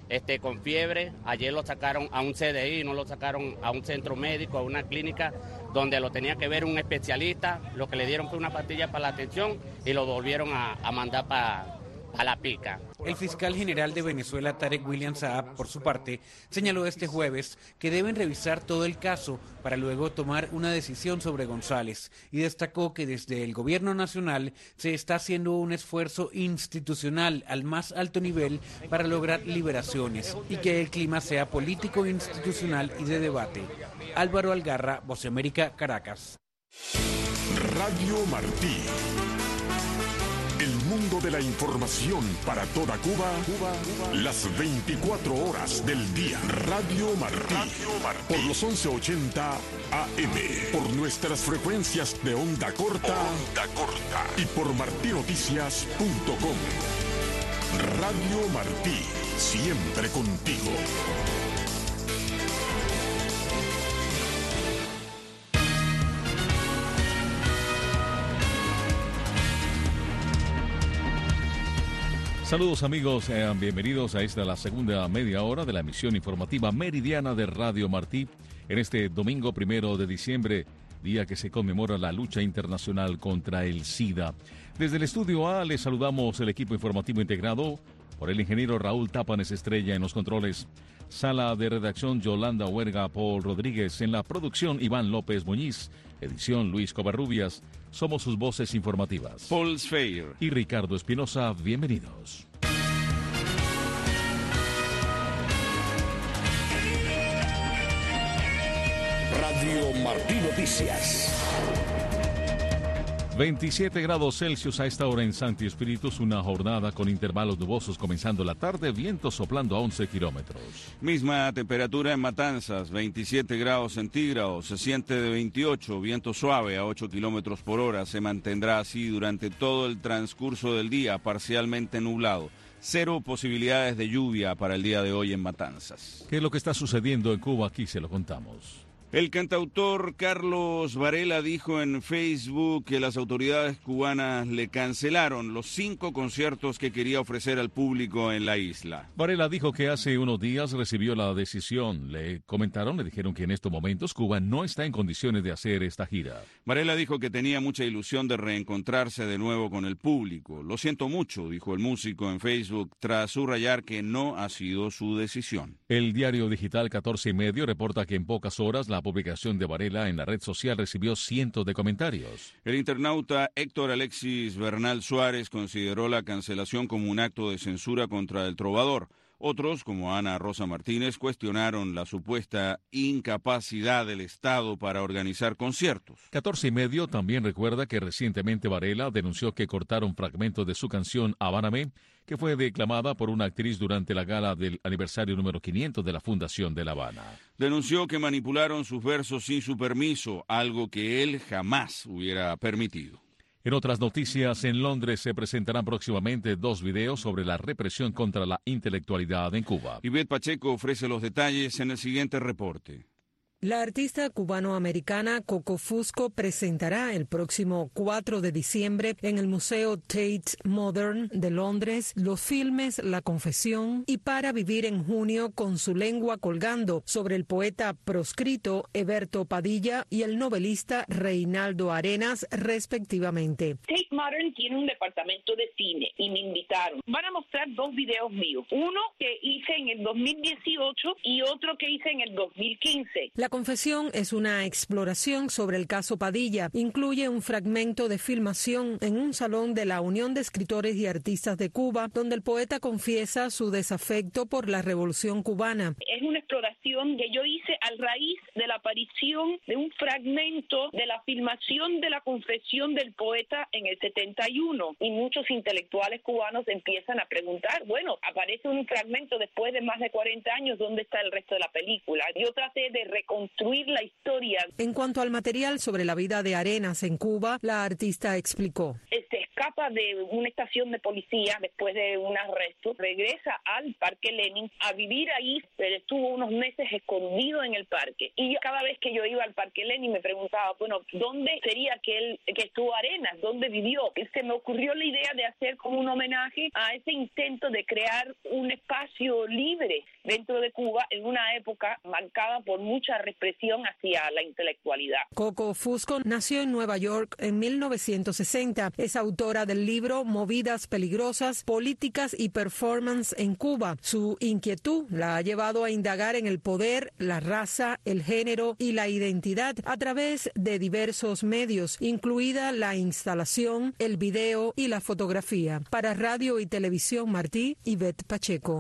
con fiebre. Ayer lo sacaron a un CDI, no lo sacaron a un centro médico, a una clínica donde lo tenía que ver un especialista. Lo que le dieron fue una pastilla para la tensión y lo volvieron a mandar para la pica. El fiscal general de Venezuela, Tarek William Saab, por su parte, señaló este jueves que deben revisar todo el caso para luego tomar una decisión sobre González y destacó que desde el gobierno nacional se está haciendo un esfuerzo institucional al más alto nivel para lograr liberaciones y que el clima sea político, institucional y de debate. Álvaro Algarra, Voz de América, Caracas. Radio Martí. El mundo de la información para toda Cuba, las 24 horas del día. Radio Martí, por los 1180 AM, por nuestras frecuencias de onda corta, y por martinoticias.com. Radio Martí, siempre contigo. Saludos amigos, sean bienvenidos a esta la segunda media hora de la emisión informativa meridiana de Radio Martí en este domingo 1 de diciembre, día que se conmemora la lucha internacional contra el SIDA. Desde el estudio A les saludamos el equipo informativo integrado por el ingeniero Raúl Tápanes Estrella en los controles, sala de redacción Yolanda Huerga, Paul Rodríguez, en la producción Iván López Muñiz, edición Luis Covarrubias. Somos sus voces informativas, Paul Sfeir y Ricardo Espinosa. Bienvenidos. Radio Martí Noticias. 27 grados Celsius a esta hora en Santi Espíritus, una jornada con intervalos nubosos comenzando la tarde, vientos soplando a 11 kilómetros. Misma temperatura en Matanzas, 27 grados centígrados, se siente de 28, viento suave a 8 kilómetros por hora, se mantendrá así durante todo el transcurso del día, parcialmente nublado. 0 posibilidades de lluvia para el día de hoy en Matanzas. ¿Qué es lo que está sucediendo en Cuba? Aquí se lo contamos. El cantautor Carlos Varela dijo en Facebook que las autoridades cubanas le cancelaron los 5 conciertos que quería ofrecer al público en la isla. Varela dijo que hace unos días recibió la decisión. Le dijeron que en estos momentos Cuba no está en condiciones de hacer esta gira. Varela dijo que tenía mucha ilusión de reencontrarse de nuevo con el público. Lo siento mucho, dijo el músico en Facebook, tras subrayar que no ha sido su decisión. El diario digital 14 y medio reporta que en pocas horas la publicación de Varela en la red social recibió cientos de comentarios. El internauta Héctor Alexis Bernal Suárez consideró la cancelación como un acto de censura contra el trovador. Otros, como Ana Rosa Martínez, cuestionaron la supuesta incapacidad del Estado para organizar conciertos. 14 y medio también recuerda que recientemente Varela denunció que cortaron fragmentos de su canción Habáname, que fue declamada por una actriz durante la gala del aniversario número 500 de la Fundación de La Habana. Denunció que manipularon sus versos sin su permiso, algo que él jamás hubiera permitido. En otras noticias, en Londres se presentarán próximamente 2 videos sobre la represión contra la intelectualidad en Cuba. Ivette Pacheco ofrece los detalles en el siguiente reporte. La artista cubanoamericana Coco Fusco presentará el próximo 4 de diciembre en el Museo Tate Modern de Londres los filmes La Confesión y Para Vivir en Junio con su lengua colgando, sobre el poeta proscrito Eberto Padilla y el novelista Reinaldo Arenas, respectivamente. Tate Modern tiene un departamento de cine y me invitaron. Van a mostrar 2 videos míos, uno que hice en el 2018 y otro que hice en el 2015. La Confesión es una exploración sobre el caso Padilla. Incluye un fragmento de filmación en un salón de la Unión de Escritores y Artistas de Cuba, donde el poeta confiesa su desafecto por la Revolución cubana. Es una exploración que yo hice a raíz de la aparición de un fragmento de la filmación de la confesión del poeta en el 71. Y muchos intelectuales cubanos empiezan a preguntar, bueno, aparece un fragmento después de más de 40 años, ¿dónde está el resto de la película? Yo traté de reconstruir la historia. En cuanto al material sobre la vida de Arenas en Cuba, la artista explicó. Se escapa escapa de una estación de policía después de un arresto, regresa al Parque Lenin a vivir ahí, pero estuvo unos meses escondido en el parque. Y cada vez que yo iba al Parque Lenin me preguntaba, bueno, ¿dónde sería que estuvo Arenas? ¿Dónde vivió? Y se me ocurrió la idea de hacer como un homenaje a ese intento de crear un espacio libre dentro de Cuba en una época marcada por mucha represión hacia la intelectualidad. Coco Fusco nació en Nueva York en 1960. Es autora del libro Movidas peligrosas, políticas y performance en Cuba. Su inquietud la ha llevado a indagar en el poder, la raza, el género y la identidad a través de diversos medios, incluida la instalación, el video y la fotografía. Para Radio y Televisión Martí, Ivette Pacheco.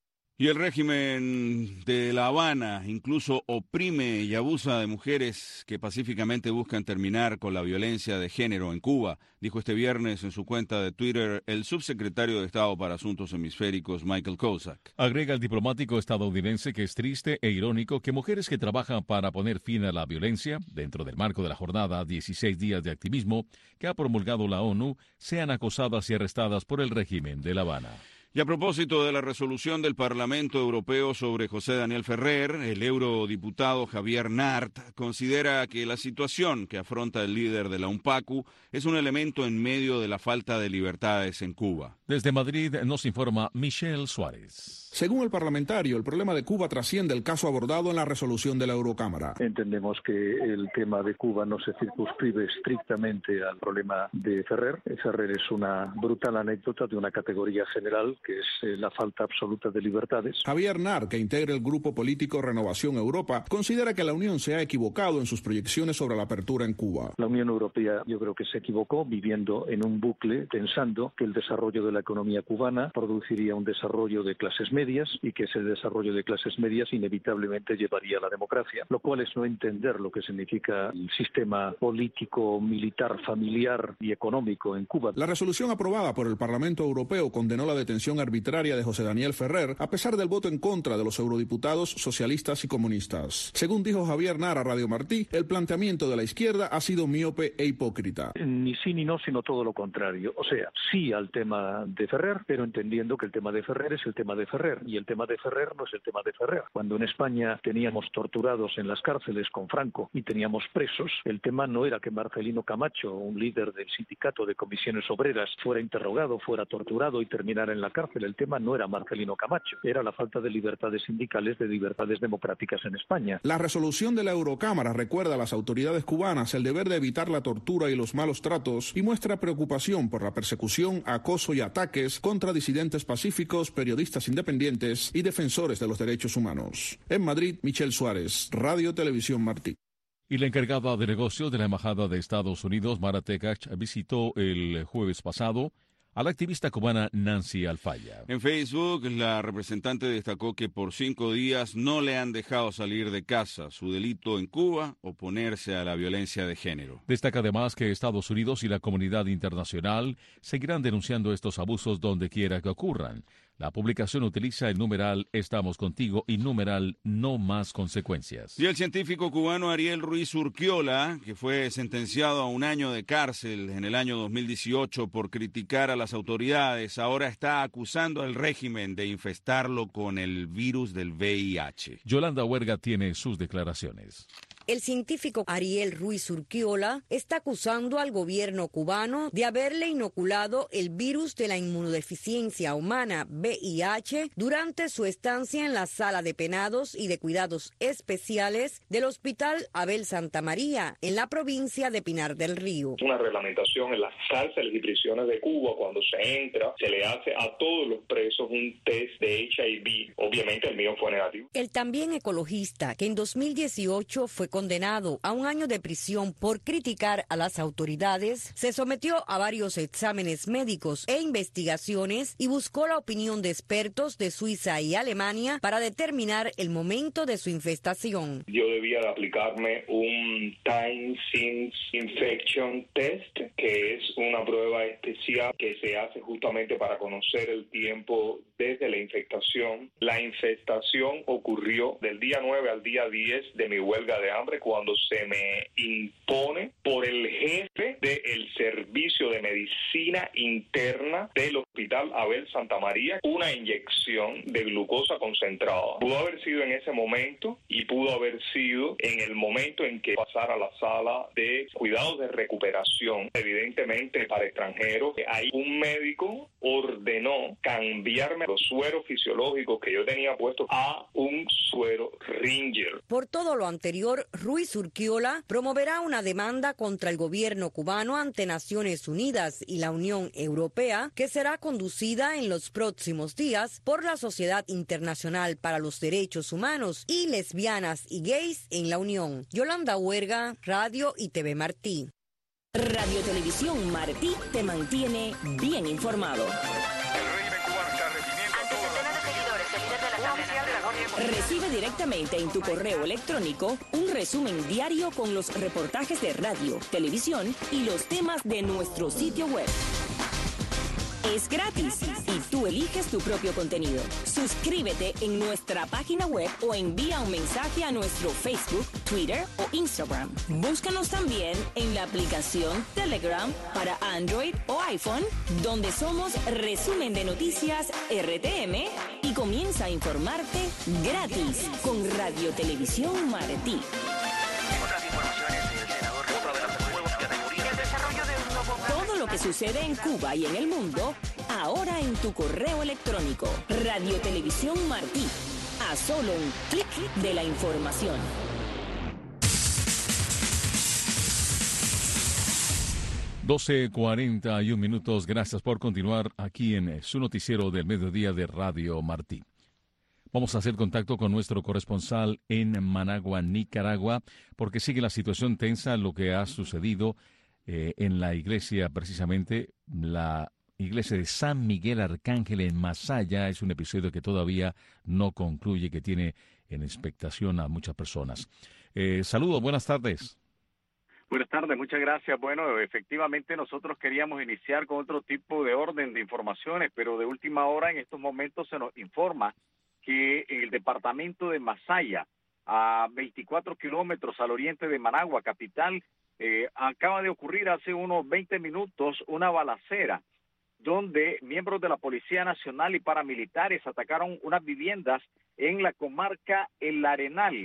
Y el régimen de La Habana incluso oprime y abusa de mujeres que pacíficamente buscan terminar con la violencia de género en Cuba, dijo este viernes en su cuenta de Twitter el subsecretario de Estado para Asuntos Hemisféricos, Michael Kozak. Agrega el diplomático estadounidense que es triste e irónico que mujeres que trabajan para poner fin a la violencia, dentro del marco de la jornada 16 días de activismo que ha promulgado la ONU, sean acosadas y arrestadas por el régimen de La Habana. Y a propósito de la resolución del Parlamento Europeo sobre José Daniel Ferrer, el eurodiputado Javier Nart considera que la situación que afronta el líder de la UNPACU es un elemento en medio de la falta de libertades en Cuba. Desde Madrid nos informa Michelle Suárez. Según el parlamentario, el problema de Cuba trasciende el caso abordado en la resolución de la Eurocámara. Entendemos que el tema de Cuba no se circunscribe estrictamente al problema de Ferrer. Ferrer es una brutal anécdota de una categoría general, que es la falta absoluta de libertades. Javier Nart, que integra el grupo político Renovación Europa, considera que la Unión se ha equivocado en sus proyecciones sobre la apertura en Cuba. La Unión Europea yo creo que se equivocó viviendo en un bucle, pensando que el desarrollo de la economía cubana produciría un desarrollo de clases medias y que ese desarrollo de clases medias inevitablemente llevaría a la democracia, lo cual es no entender lo que significa el sistema político, militar, familiar y económico en Cuba. La resolución aprobada por el Parlamento Europeo condenó la detención arbitraria de José Daniel Ferrer, a pesar del voto en contra de los eurodiputados socialistas y comunistas. Según dijo Javier Nart a Radio Martí, el planteamiento de la izquierda ha sido miope e hipócrita. Ni sí ni no, sino todo lo contrario. O sea, sí al tema de Ferrer, pero entendiendo que el tema de Ferrer es el tema de Ferrer, y el tema de Ferrer no es el tema de Ferrer. Cuando en España teníamos torturados en las cárceles con Franco y teníamos presos, el tema no era que Marcelino Camacho, un líder del sindicato de comisiones obreras, fuera interrogado, fuera torturado y terminara en la cárcel. El tema no era Marcelino Camacho, era la falta de libertades sindicales, de libertades democráticas en España. La resolución de la Eurocámara recuerda a las autoridades cubanas el deber de evitar la tortura y los malos tratos y muestra preocupación por la persecución, acoso y ataques contra disidentes pacíficos, periodistas independientes y defensores de los derechos humanos. En Madrid, Michelle Suárez, Radio Televisión Martí. Y la encargada de negocios de la Embajada de Estados Unidos, Mara Tekach, visitó el jueves pasado a la activista cubana Nancy Alfaya. En Facebook, la representante destacó que por 5 días no le han dejado salir de casa. Su delito en Cuba, oponerse a la violencia de género. Destaca además que Estados Unidos y la comunidad internacional seguirán denunciando estos abusos donde quiera que ocurran. La publicación utiliza el numeral Estamos contigo y numeral No más consecuencias. Y el científico cubano Ariel Ruiz Urquiola, que fue sentenciado a 1 año de cárcel en el año 2018 por criticar a las autoridades, ahora está acusando al régimen de infestarlo con el virus del VIH. Yolanda Huerga tiene sus declaraciones. El científico Ariel Ruiz Urquiola está acusando al gobierno cubano de haberle inoculado el virus de la inmunodeficiencia humana VIH durante su estancia en la sala de penados y de cuidados especiales del Hospital Abel Santa María, en la provincia de Pinar del Río. Una reglamentación en las cárceles y prisiones de Cuba, cuando se entra, se le hace a todos los presos un test de HIV. Obviamente el mío fue negativo. El también ecologista, que en 2018 fue condenado a 1 año de prisión por criticar a las autoridades, se sometió a varios exámenes médicos e investigaciones y buscó la opinión de expertos de Suiza y Alemania para determinar el momento de su infestación. Yo debía de aplicarme un Time Since Infection Test, que es una prueba especial que se hace justamente para conocer el tiempo desde la infestación. La infestación ocurrió del día 9 al día 10 de mi huelga de hambre, cuando se me impone por el jefe del servicio de medicina interna del Hospital Abel Santa María una inyección de glucosa concentrada. Pudo haber sido en ese momento y pudo haber sido en el momento en que pasara a la sala de cuidados de recuperación. Evidentemente, para extranjeros, ahí un médico ordenó cambiarme los sueros fisiológicos que yo tenía puestos a un suero Ringer. Por todo lo anterior, Ruiz Urquiola promoverá una demanda contra el gobierno cubano ante Naciones Unidas y la Unión Europea, que será conducida en los próximos días por la Sociedad Internacional para los Derechos Humanos y Lesbianas y Gays en la Unión. Yolanda Huerga, Radio y TV Martí. Radio Televisión Martí te mantiene bien informado. Recibe directamente en tu correo electrónico un resumen diario con los reportajes de radio, televisión y los temas de nuestro sitio web. Es gratis y tú eliges tu propio contenido. Suscríbete en nuestra página web o envía un mensaje a nuestro Facebook, Twitter o Instagram. Búscanos también en la aplicación Telegram para Android o iPhone, donde somos Resumen de Noticias RTM, y comienza a informarte gratis con Radio Televisión Martí. Todo lo que sucede en Cuba y en el mundo, ahora en tu correo electrónico. Radio Televisión Martí. A solo un clic de la información. (12:41). Gracias por continuar aquí en su noticiero del mediodía de Radio Martí. Vamos a hacer contacto con nuestro corresponsal en Managua, Nicaragua, porque sigue la situación tensa, lo que ha sucedido en la iglesia, precisamente la iglesia de San Miguel Arcángel en Masaya. Es un episodio que todavía no concluye, que tiene en expectación a muchas personas. Saludos, buenas tardes. Buenas tardes, muchas gracias. Bueno, efectivamente nosotros queríamos iniciar con otro tipo de orden de informaciones, pero de última hora en estos momentos se nos informa que en el departamento de Masaya, a 24 kilómetros al oriente de Managua, capital, acaba de ocurrir hace unos 20 minutos una balacera donde miembros de la Policía Nacional y paramilitares atacaron unas viviendas en la comarca El Arenal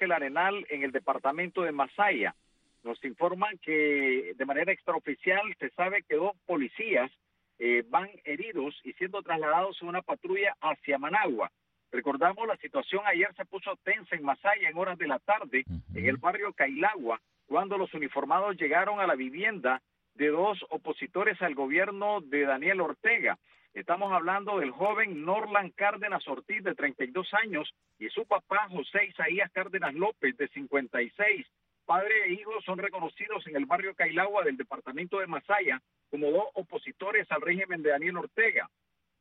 en el departamento de Masaya. Nos informan que de manera extraoficial se sabe que 2 policías van heridos y siendo trasladados en una patrulla hacia Managua. Recordamos, la situación ayer se puso tensa en Masaya en horas de la tarde, en el barrio Cailagua, cuando los uniformados llegaron a la vivienda de 2 opositores al gobierno de Daniel Ortega. Estamos hablando del joven Norlan Cárdenas Ortiz, de 32 años, y su papá, José Isaías Cárdenas López, de 56. Padre e hijo son reconocidos en el barrio Cailagua del departamento de Masaya como 2 opositores al régimen de Daniel Ortega.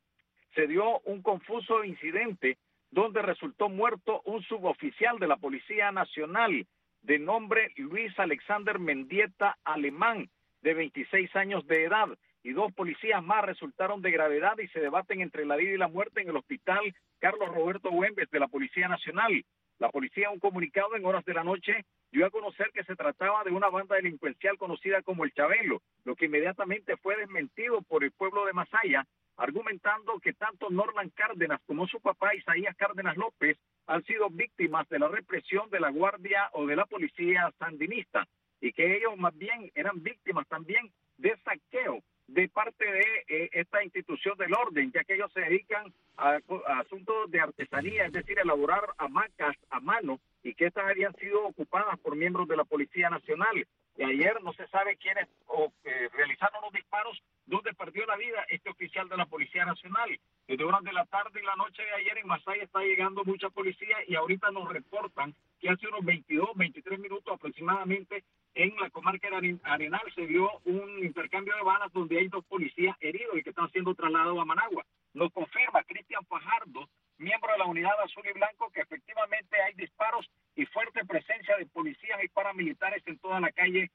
Se dio un confuso incidente donde resultó muerto un suboficial de la Policía Nacional de nombre Luis Alexander Mendieta Alemán, de 26 años de edad, y 2 policías más resultaron de gravedad y se debaten entre la vida y la muerte en el hospital Carlos Roberto Güemes de la Policía Nacional. La policía, en un comunicado en horas de la noche, dio a conocer que se trataba de una banda delincuencial conocida como el Chabelo, lo que inmediatamente fue desmentido por el pueblo de Masaya, argumentando que tanto Norlan Cárdenas como su papá Isaías Cárdenas López han sido víctimas de la represión de la guardia o de la policía sandinista, y que ellos más bien eran víctimas también de saqueo de parte de esta institución del orden, ya que ellos se dedican a asuntos de artesanía, es decir, elaborar hamacas a mano, y que estas habían sido ocupadas por miembros de la Policía Nacional. Y ayer no se sabe quiénes realizaron los disparos, donde perdió la vida este oficial de la Policía Nacional. Desde horas de la tarde y la noche de ayer en Masaya está llegando mucha policía, y ahorita nos reportan que hace unos 22, 23 minutos aproximadamente en la comarca de Arenal se dio un intercambio de balas donde hay 2 policías heridos y que están siendo trasladados a Managua. Nos confirma Cristian Fajardo, miembro de la Unidad Azul y Blanco, que efectivamente hay disparos y fuerte presencia de policías y paramilitares en todas las calles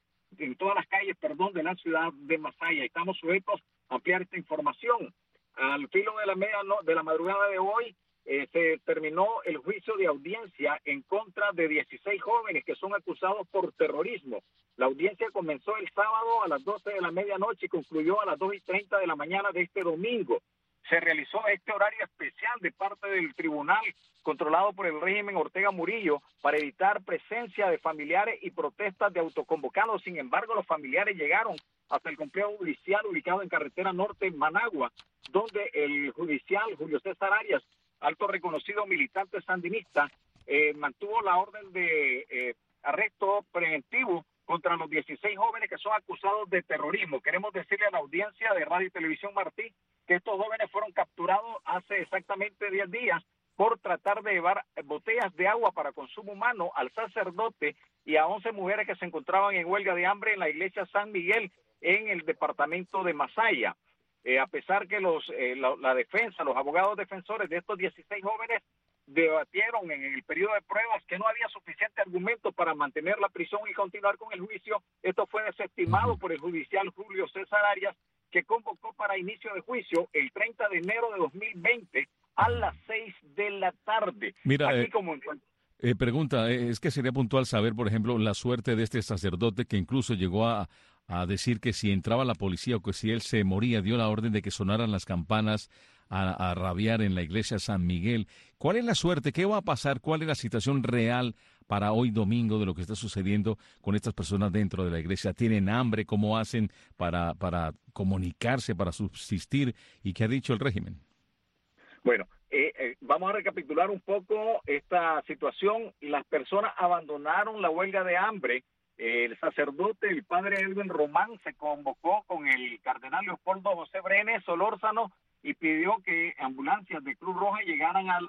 de la ciudad de Masaya. Estamos sujetos a ampliar esta información. Al filo de la madrugada de hoy se terminó el juicio de audiencia en contra de 16 jóvenes que son acusados por terrorismo. La audiencia comenzó el sábado a las 12 de la medianoche y concluyó a las 2:30 de la mañana de este domingo. Se realizó este horario especial de parte del tribunal controlado por el régimen Ortega Murillo para evitar presencia de familiares y protestas de autoconvocados. Sin embargo, los familiares llegaron hasta el complejo judicial ubicado en Carretera Norte, en Managua, donde el judicial Julio César Arias, alto reconocido militante sandinista, mantuvo la orden de arresto preventivo contra los 16 jóvenes que son acusados de terrorismo. Queremos decirle a la audiencia de Radio y Televisión Martí que estos jóvenes fueron capturados hace exactamente 10 días por tratar de llevar botellas de agua para consumo humano al sacerdote y a 11 mujeres que se encontraban en huelga de hambre en la iglesia San Miguel en el departamento de Masaya. A pesar que la defensa, los abogados defensores de estos 16 jóvenes debatieron en el periodo de pruebas que no había suficiente argumento para mantener la prisión y continuar con el juicio, esto fue desestimado por el judicial Julio César Arias, que convocó para inicio de juicio el 30 de enero de 2020 a las 6 de la tarde. Mira, Aquí como pregunta, es que sería puntual saber, por ejemplo, la suerte de este sacerdote que incluso llegó a decir que si entraba la policía o que si él se moría, dio la orden de que sonaran las campanas a rabiar en la iglesia San Miguel. ¿Cuál es la suerte? ¿Qué va a pasar? ¿Cuál es la situación real para hoy domingo de lo que está sucediendo con estas personas dentro de la iglesia? ¿Tienen hambre? ¿Cómo hacen para comunicarse, para subsistir? ¿Y qué ha dicho el régimen? Bueno, vamos a recapitular un poco esta situación. Las personas abandonaron la huelga de hambre. El sacerdote, el padre Edwin Román, se convocó con el cardenal Leopoldo José Brenes Solórzano y pidió que ambulancias de Cruz Roja llegaran a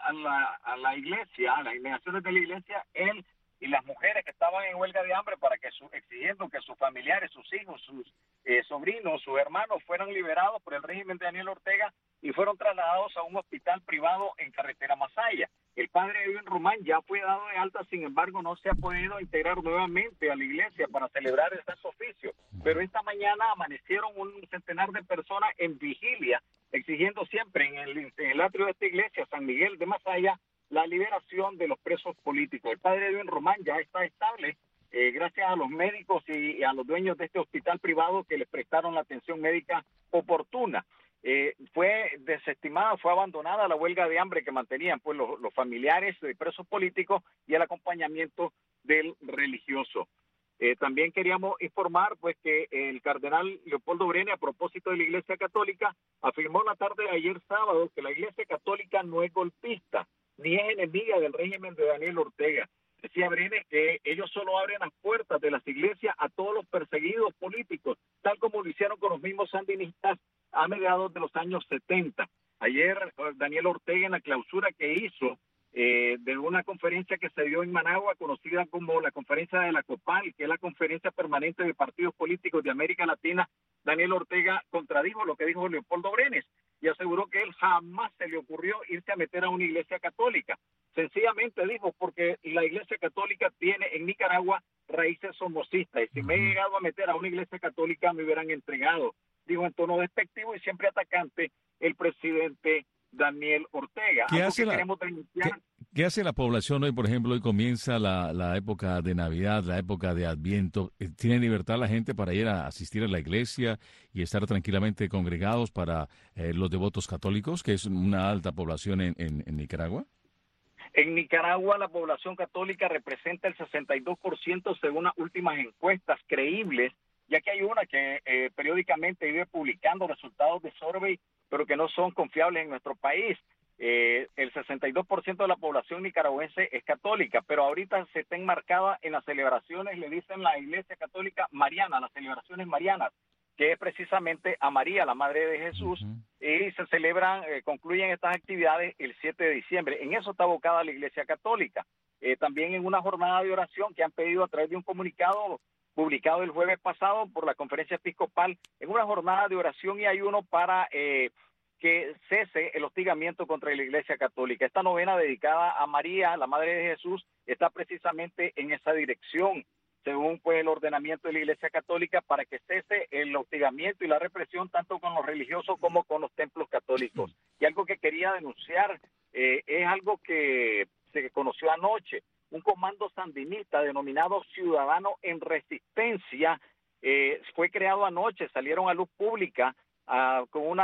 la iglesia, a las inmediaciones de la iglesia, él y las mujeres que estaban en huelga de hambre para que exigiendo que sus familiares, sus hijos, sus sobrinos, sus hermanos fueran liberados por el régimen de Daniel Ortega y fueron trasladados a un hospital privado en Carretera Masaya. El padre Edwin Román ya fue dado de alta, sin embargo no se ha podido integrar nuevamente a la iglesia para celebrar el santo oficio, pero esta mañana amanecieron un centenar de personas en vigilia, exigiendo siempre en el atrio de esta iglesia, San Miguel de Masaya, la liberación de los presos políticos. El padre Edwin Román ya está estable, gracias a los médicos y a los dueños de este hospital privado que les prestaron la atención médica oportuna. Fue desestimada, fue abandonada la huelga de hambre que mantenían pues los familiares de presos políticos y el acompañamiento del religioso. También queríamos informar pues que el cardenal Leopoldo Brenes, a propósito de la Iglesia Católica, afirmó la tarde de ayer sábado que la Iglesia Católica no es golpista ni es enemiga del régimen de Daniel Ortega. Decía Brenes que ellos solo abren las puertas de las iglesias a todos los perseguidos políticos, tal como lo hicieron con los mismos sandinistas a mediados de los años 70. Ayer Daniel Ortega, en la clausura que hizo de una conferencia que se dio en Managua, conocida como la conferencia de la COPAL, que es la conferencia permanente de partidos políticos de América Latina, Daniel Ortega contradijo lo que dijo Leopoldo Brenes y aseguró que él jamás se le ocurrió irse a meter a una iglesia católica. Sencillamente dijo, porque la iglesia católica tiene en Nicaragua raíces somocistas, y si me he llegado a meter a una iglesia católica me hubieran entregado. Dijo en tono despectivo y siempre atacante el presidente Daniel Ortega. ¿Qué hace la población hoy? Por ejemplo, hoy comienza la época de Navidad, la época de Adviento. ¿Tiene libertad la gente para ir a asistir a la iglesia y estar tranquilamente congregados para los devotos católicos, que es una alta población en Nicaragua? En Nicaragua la población católica representa el 62% según las últimas encuestas creíbles, ya que hay una que periódicamente vive publicando resultados de survey, pero que no son confiables en nuestro país. El 62% de la población nicaragüense es católica, pero ahorita se está enmarcada en las celebraciones, le dicen la Iglesia Católica Mariana, las celebraciones marianas, que es precisamente a María, la Madre de Jesús, y se celebran, concluyen estas actividades el 7 de diciembre. En eso está abocada la Iglesia Católica. También en una jornada de oración que han pedido a través de un comunicado publicado el jueves pasado por la Conferencia Episcopal, en una jornada de oración y ayuno para que cese el hostigamiento contra la Iglesia Católica. Esta novena dedicada a María, la Madre de Jesús, está precisamente en esa dirección, según pues el ordenamiento de la Iglesia Católica, para que cese el hostigamiento y la represión tanto con los religiosos como con los templos católicos. Y algo que quería denunciar es algo que se conoció anoche. un comando sandinista denominado Ciudadano en Resistencia. Fue creado anoche, salieron a luz pública con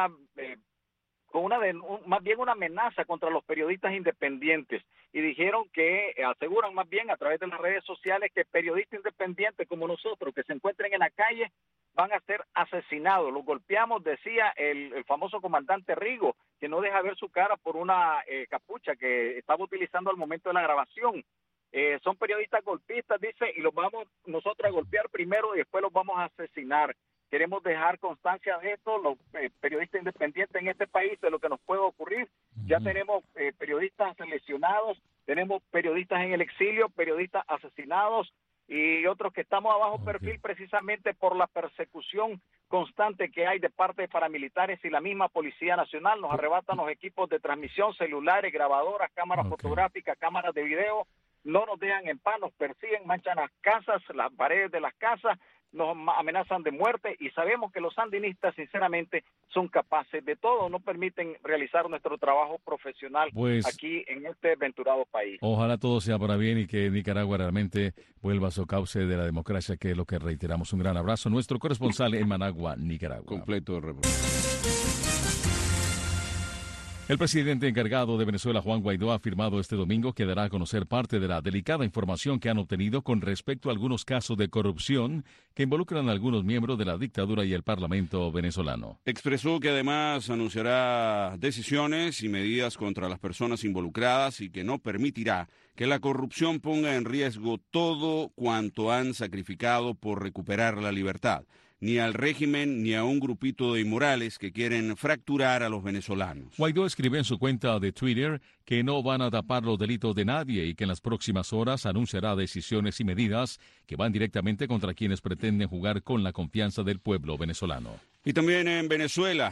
más bien una amenaza contra los periodistas independientes, y dijeron que aseguran más bien a través de las redes sociales que periodistas independientes como nosotros que se encuentren en la calle van a ser asesinados. Los golpeamos, decía el famoso comandante Rigo, que no deja ver su cara por una capucha que estaba utilizando al momento de la grabación. Son periodistas golpistas, dice, y los vamos nosotros a golpear primero y después los vamos a asesinar. Queremos dejar constancia de esto, los periodistas independientes en este país, de lo que nos puede ocurrir. Ya tenemos periodistas lesionados, tenemos periodistas en el exilio, periodistas asesinados y otros que estamos a bajo perfil precisamente por la persecución constante que hay de parte de paramilitares y la misma Policía Nacional. Nos arrebatan los equipos de transmisión, celulares, grabadoras, cámaras fotográficas, cámaras de video. No nos dejan en paz, nos persiguen, manchan las casas, las paredes de las casas, nos amenazan de muerte, y sabemos que los sandinistas sinceramente son capaces de todo, no permiten realizar nuestro trabajo profesional aquí en este venturado país. Ojalá todo sea para bien y que Nicaragua realmente vuelva a su cauce de la democracia, que es lo que reiteramos. Un gran abrazo. Nuestro corresponsal en Managua, Nicaragua. Completo de El presidente encargado de Venezuela, Juan Guaidó, ha afirmado este domingo que dará a conocer parte de la delicada información que han obtenido con respecto a algunos casos de corrupción que involucran a algunos miembros de la dictadura y el Parlamento venezolano. Expresó que además anunciará decisiones y medidas contra las personas involucradas y que no permitirá que la corrupción ponga en riesgo todo cuanto han sacrificado por recuperar la libertad, ni al régimen ni a un grupito de inmorales que quieren fracturar a los venezolanos. Guaidó escribió en su cuenta de Twitter que no van a tapar los delitos de nadie y que en las próximas horas anunciará decisiones y medidas que van directamente contra quienes pretenden jugar con la confianza del pueblo venezolano. Y también en Venezuela,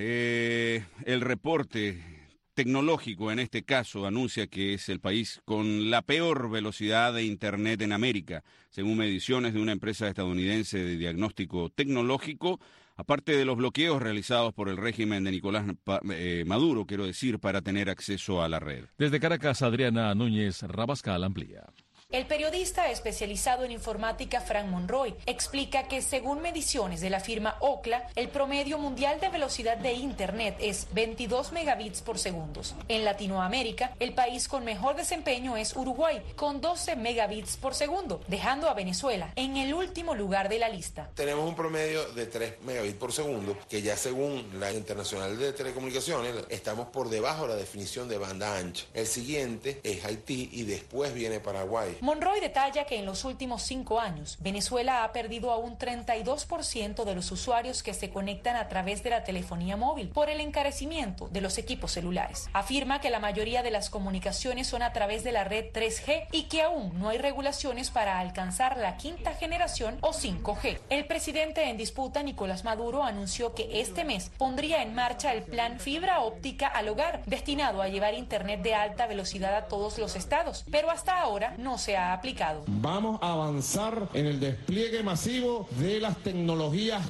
el reporte tecnológico en este caso anuncia que es el país con la peor velocidad de Internet en América, según mediciones de una empresa estadounidense de diagnóstico tecnológico, aparte de los bloqueos realizados por el régimen de Nicolás Maduro, para tener acceso a la red. Desde Caracas, Adriana Núñez Rabascal amplía. El periodista especializado en informática Frank Monroy explica que según mediciones de la firma Ookla, el promedio mundial de velocidad de Internet es 22 megabits por segundo. En Latinoamérica, el país con mejor desempeño es Uruguay, con 12 megabits por segundo, dejando a Venezuela en el último lugar de la lista. Tenemos un promedio de 3 megabits por segundo, que ya según la Internacional de Telecomunicaciones, estamos por debajo de la definición de banda ancha. El siguiente es Haití y después viene Paraguay. Monroy detalla que en los últimos 5 años, Venezuela ha perdido a un 32% de los usuarios que se conectan a través de la telefonía móvil por el encarecimiento de los equipos celulares. Afirma que la mayoría de las comunicaciones son a través de la red 3G y que aún no hay regulaciones para alcanzar la quinta generación o 5G. El presidente en disputa, Nicolás Maduro, anunció que este mes pondría en marcha el plan fibra óptica al hogar, destinado a llevar Internet de alta velocidad a todos los estados, pero hasta ahora no se ha aplicado. Vamos a avanzar en el despliegue masivo de las tecnologías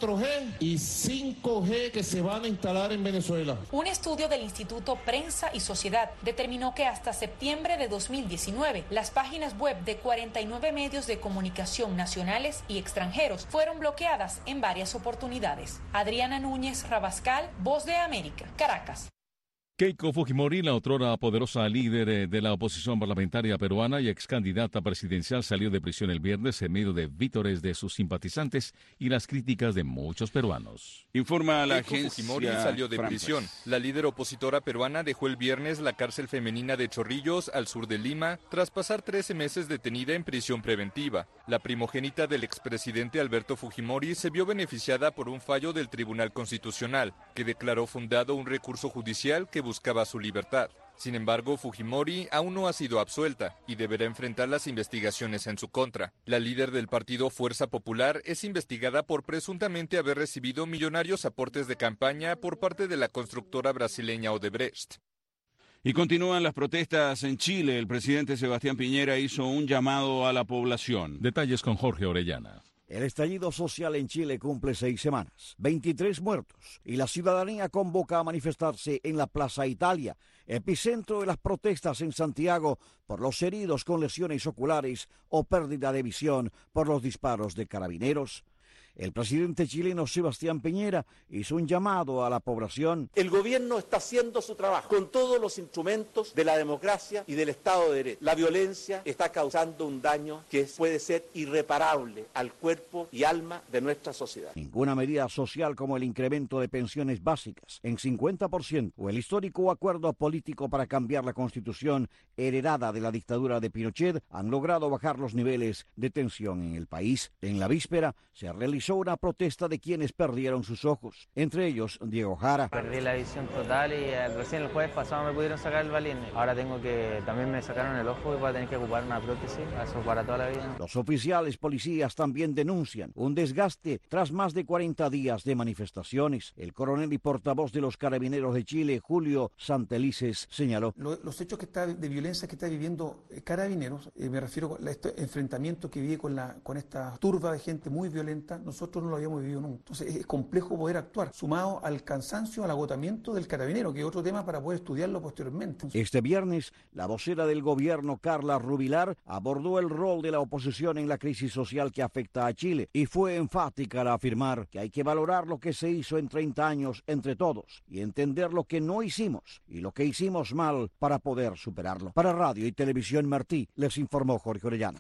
4G y 5G que se van a instalar en Venezuela. Un estudio del Instituto Prensa y Sociedad determinó que hasta septiembre de 2019 las páginas web de 49 medios de comunicación nacionales y extranjeros fueron bloqueadas en varias oportunidades. Adriana Núñez Rabascal, Voz de América, Caracas. Keiko Fujimori, la otrora poderosa líder de la oposición parlamentaria peruana y ex candidata presidencial, salió de prisión el viernes en medio de vítores de sus simpatizantes y las críticas de muchos peruanos. Informa la Keiko Fujimori salió de prisión. La líder opositora peruana dejó el viernes la cárcel femenina de Chorrillos, al sur de Lima, tras pasar 13 meses detenida en prisión preventiva. La primogénita del expresidente Alberto Fujimori se vio beneficiada por un fallo del Tribunal Constitucional, que declaró fundado un recurso judicial que buscaba su libertad. Sin embargo, Fujimori aún no ha sido absuelta y deberá enfrentar las investigaciones en su contra. La líder del partido Fuerza Popular es investigada por presuntamente haber recibido millonarios aportes de campaña por parte de la constructora brasileña Odebrecht. Y continúan las protestas en Chile. El presidente Sebastián Piñera hizo un llamado a la población. Detalles con Jorge Orellana. El estallido social en Chile cumple 6 semanas, 23 muertos, y la ciudadanía convoca a manifestarse en la Plaza Italia, epicentro de las protestas en Santiago por los heridos con lesiones oculares o pérdida de visión por los disparos de carabineros. El presidente chileno Sebastián Piñera hizo un llamado a la población. El gobierno está haciendo su trabajo con todos los instrumentos de la democracia y del Estado de Derecho. La violencia está causando un daño que puede ser irreparable al cuerpo y alma de nuestra sociedad. Ninguna medida social como el incremento de pensiones básicas en 50% o el histórico acuerdo político para cambiar la Constitución heredada de la dictadura de Pinochet han logrado bajar los niveles de tensión en el país. En la víspera se realizó una protesta de quienes perdieron sus ojos, entre ellos Diego Jara. Perdí la visión total y recién el jueves pasado me pudieron sacar el balín. Ahora también me sacaron el ojo y voy a tener que ocupar una prótesis, eso para toda la vida. Los oficiales policías también denuncian un desgaste tras más de 40 días de manifestaciones. El coronel y portavoz de los Carabineros de Chile, Julio Santelices, señaló. Los hechos de violencia que está viviendo Carabineros, me refiero a este enfrentamiento que vive con esta turba de gente muy violenta, nosotros no lo habíamos vivido nunca. Entonces es complejo poder actuar, sumado al cansancio, al agotamiento del carabinero, que es otro tema para poder estudiarlo posteriormente. Este viernes, la vocera del gobierno, Carla Rubilar, abordó el rol de la oposición en la crisis social que afecta a Chile y fue enfática al afirmar que hay que valorar lo que se hizo en 30 años entre todos y entender lo que no hicimos y lo que hicimos mal para poder superarlo. Para Radio y Televisión Martí, les informó Jorge Orellana.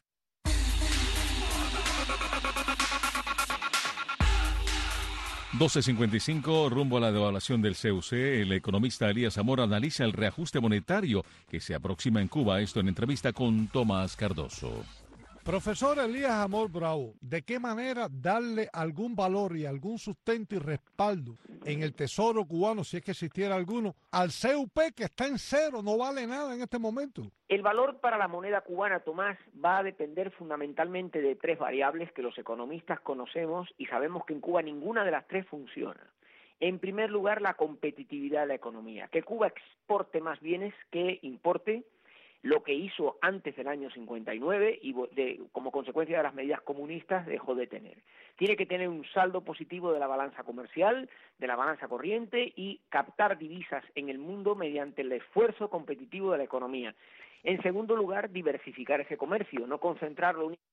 12:55, rumbo a la devaluación del CUC, el economista Elías Zamora analiza el reajuste monetario que se aproxima en Cuba, esto en entrevista con Tomás Cardoso. Profesor Elías Amor Bravo, ¿de qué manera darle algún valor y algún sustento y respaldo en el tesoro cubano, si es que existiera alguno, al CUP que está en cero, no vale nada en este momento? El valor para la moneda cubana, Tomás, va a depender fundamentalmente de 3 variables que los economistas conocemos y sabemos que en Cuba ninguna de las 3 funciona. En primer lugar, la competitividad de la economía, que Cuba exporte más bienes que importe, lo que hizo antes del año 59 y como consecuencia de las medidas comunistas dejó de tener. Tiene que tener un saldo positivo de la balanza comercial, de la balanza corriente y captar divisas en el mundo mediante el esfuerzo competitivo de la economía. En segundo lugar, diversificar ese comercio, no concentrarlo únicamente.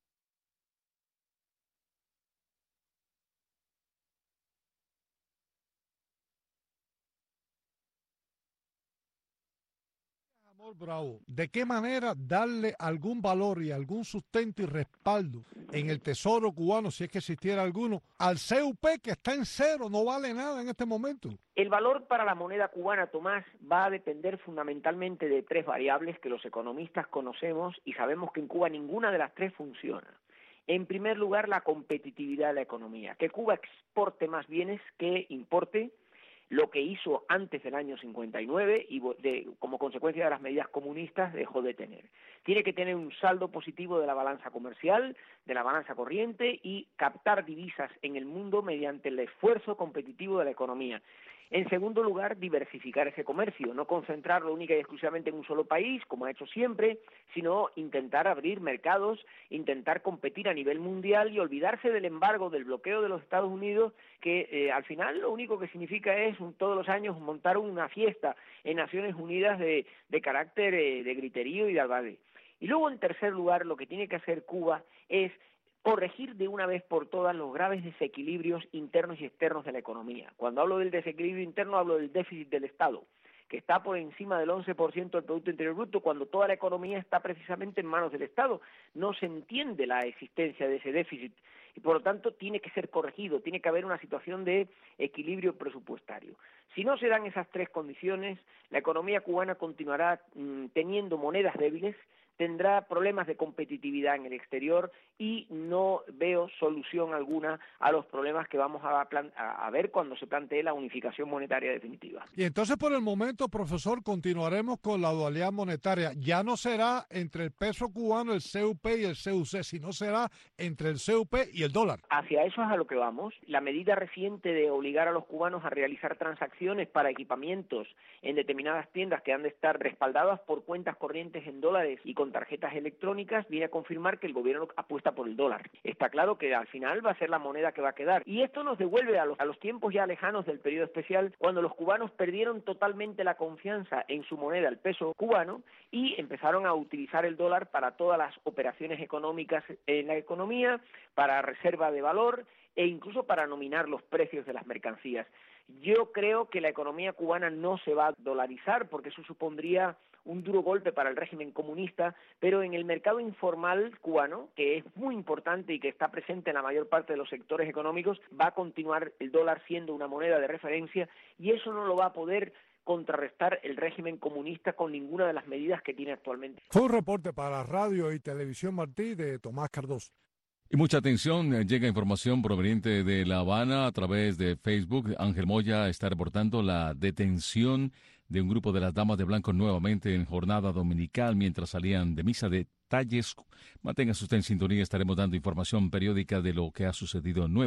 Bravo, ¿de qué manera darle algún valor y algún sustento y respaldo en el tesoro cubano, si es que existiera alguno, al CUP que está en cero, no vale nada en este momento? El valor para la moneda cubana, Tomás, va a depender fundamentalmente de 3 variables que los economistas conocemos y sabemos que en Cuba ninguna de las 3 funciona. En primer lugar, la competitividad de la economía, que Cuba exporte más bienes que importe, lo que hizo antes del año 59 y como consecuencia de las medidas comunistas dejó de tener. Tiene que tener un saldo positivo de la balanza comercial, de la balanza corriente y captar divisas en el mundo mediante el esfuerzo competitivo de la economía. En segundo lugar, diversificar ese comercio, no concentrarlo única y exclusivamente en un solo país, como ha hecho siempre, sino intentar abrir mercados, intentar competir a nivel mundial y olvidarse del embargo, del bloqueo de los Estados Unidos, que al final lo único que significa es todos los años montar una fiesta en Naciones Unidas de carácter de griterío y de albade. Y luego, en tercer lugar, lo que tiene que hacer Cuba es corregir de una vez por todas los graves desequilibrios internos y externos de la economía. Cuando hablo del desequilibrio interno, hablo del déficit del Estado, que está por encima del 11% del Producto Interior Bruto, cuando toda la economía está precisamente en manos del Estado. No se entiende la existencia de ese déficit y, por lo tanto, tiene que ser corregido, tiene que haber una situación de equilibrio presupuestario. Si no se dan esas 3 condiciones, la economía cubana continuará teniendo monedas débiles, tendrá problemas de competitividad en el exterior y no veo solución alguna a los problemas que vamos a ver cuando se plantee la unificación monetaria definitiva. Y entonces, por el momento, profesor, continuaremos con la dualidad monetaria. Ya no será entre el peso cubano, el CUP y el CUC, sino será entre el CUP y el dólar. Hacia eso es a lo que vamos. La medida reciente de obligar a los cubanos a realizar transacciones para equipamientos en determinadas tiendas que han de estar respaldadas por cuentas corrientes en dólares y con con tarjetas electrónicas, viene a confirmar que el gobierno apuesta por el dólar. Está claro que al final va a ser la moneda que va a quedar. Y esto nos devuelve a los tiempos ya lejanos del periodo especial, cuando los cubanos perdieron totalmente la confianza en su moneda, el peso cubano, y empezaron a utilizar el dólar para todas las operaciones económicas en la economía, para reserva de valor e incluso para nominar los precios de las mercancías. Yo creo que la economía cubana no se va a dolarizar porque eso supondría un duro golpe para el régimen comunista, pero en el mercado informal cubano, que es muy importante y que está presente en la mayor parte de los sectores económicos, va a continuar el dólar siendo una moneda de referencia y eso no lo va a poder contrarrestar el régimen comunista con ninguna de las medidas que tiene actualmente. Fue un reporte para Radio y Televisión Martí de Tomás Cardoso. Y mucha atención, llega información proveniente de La Habana a través de Facebook. Ángel Moya está reportando la detención de un grupo de las Damas de Blanco nuevamente en jornada dominical mientras salían de misa. Detalles, manténgase usted en sintonía, estaremos dando información periódica de lo que ha sucedido nuevamente.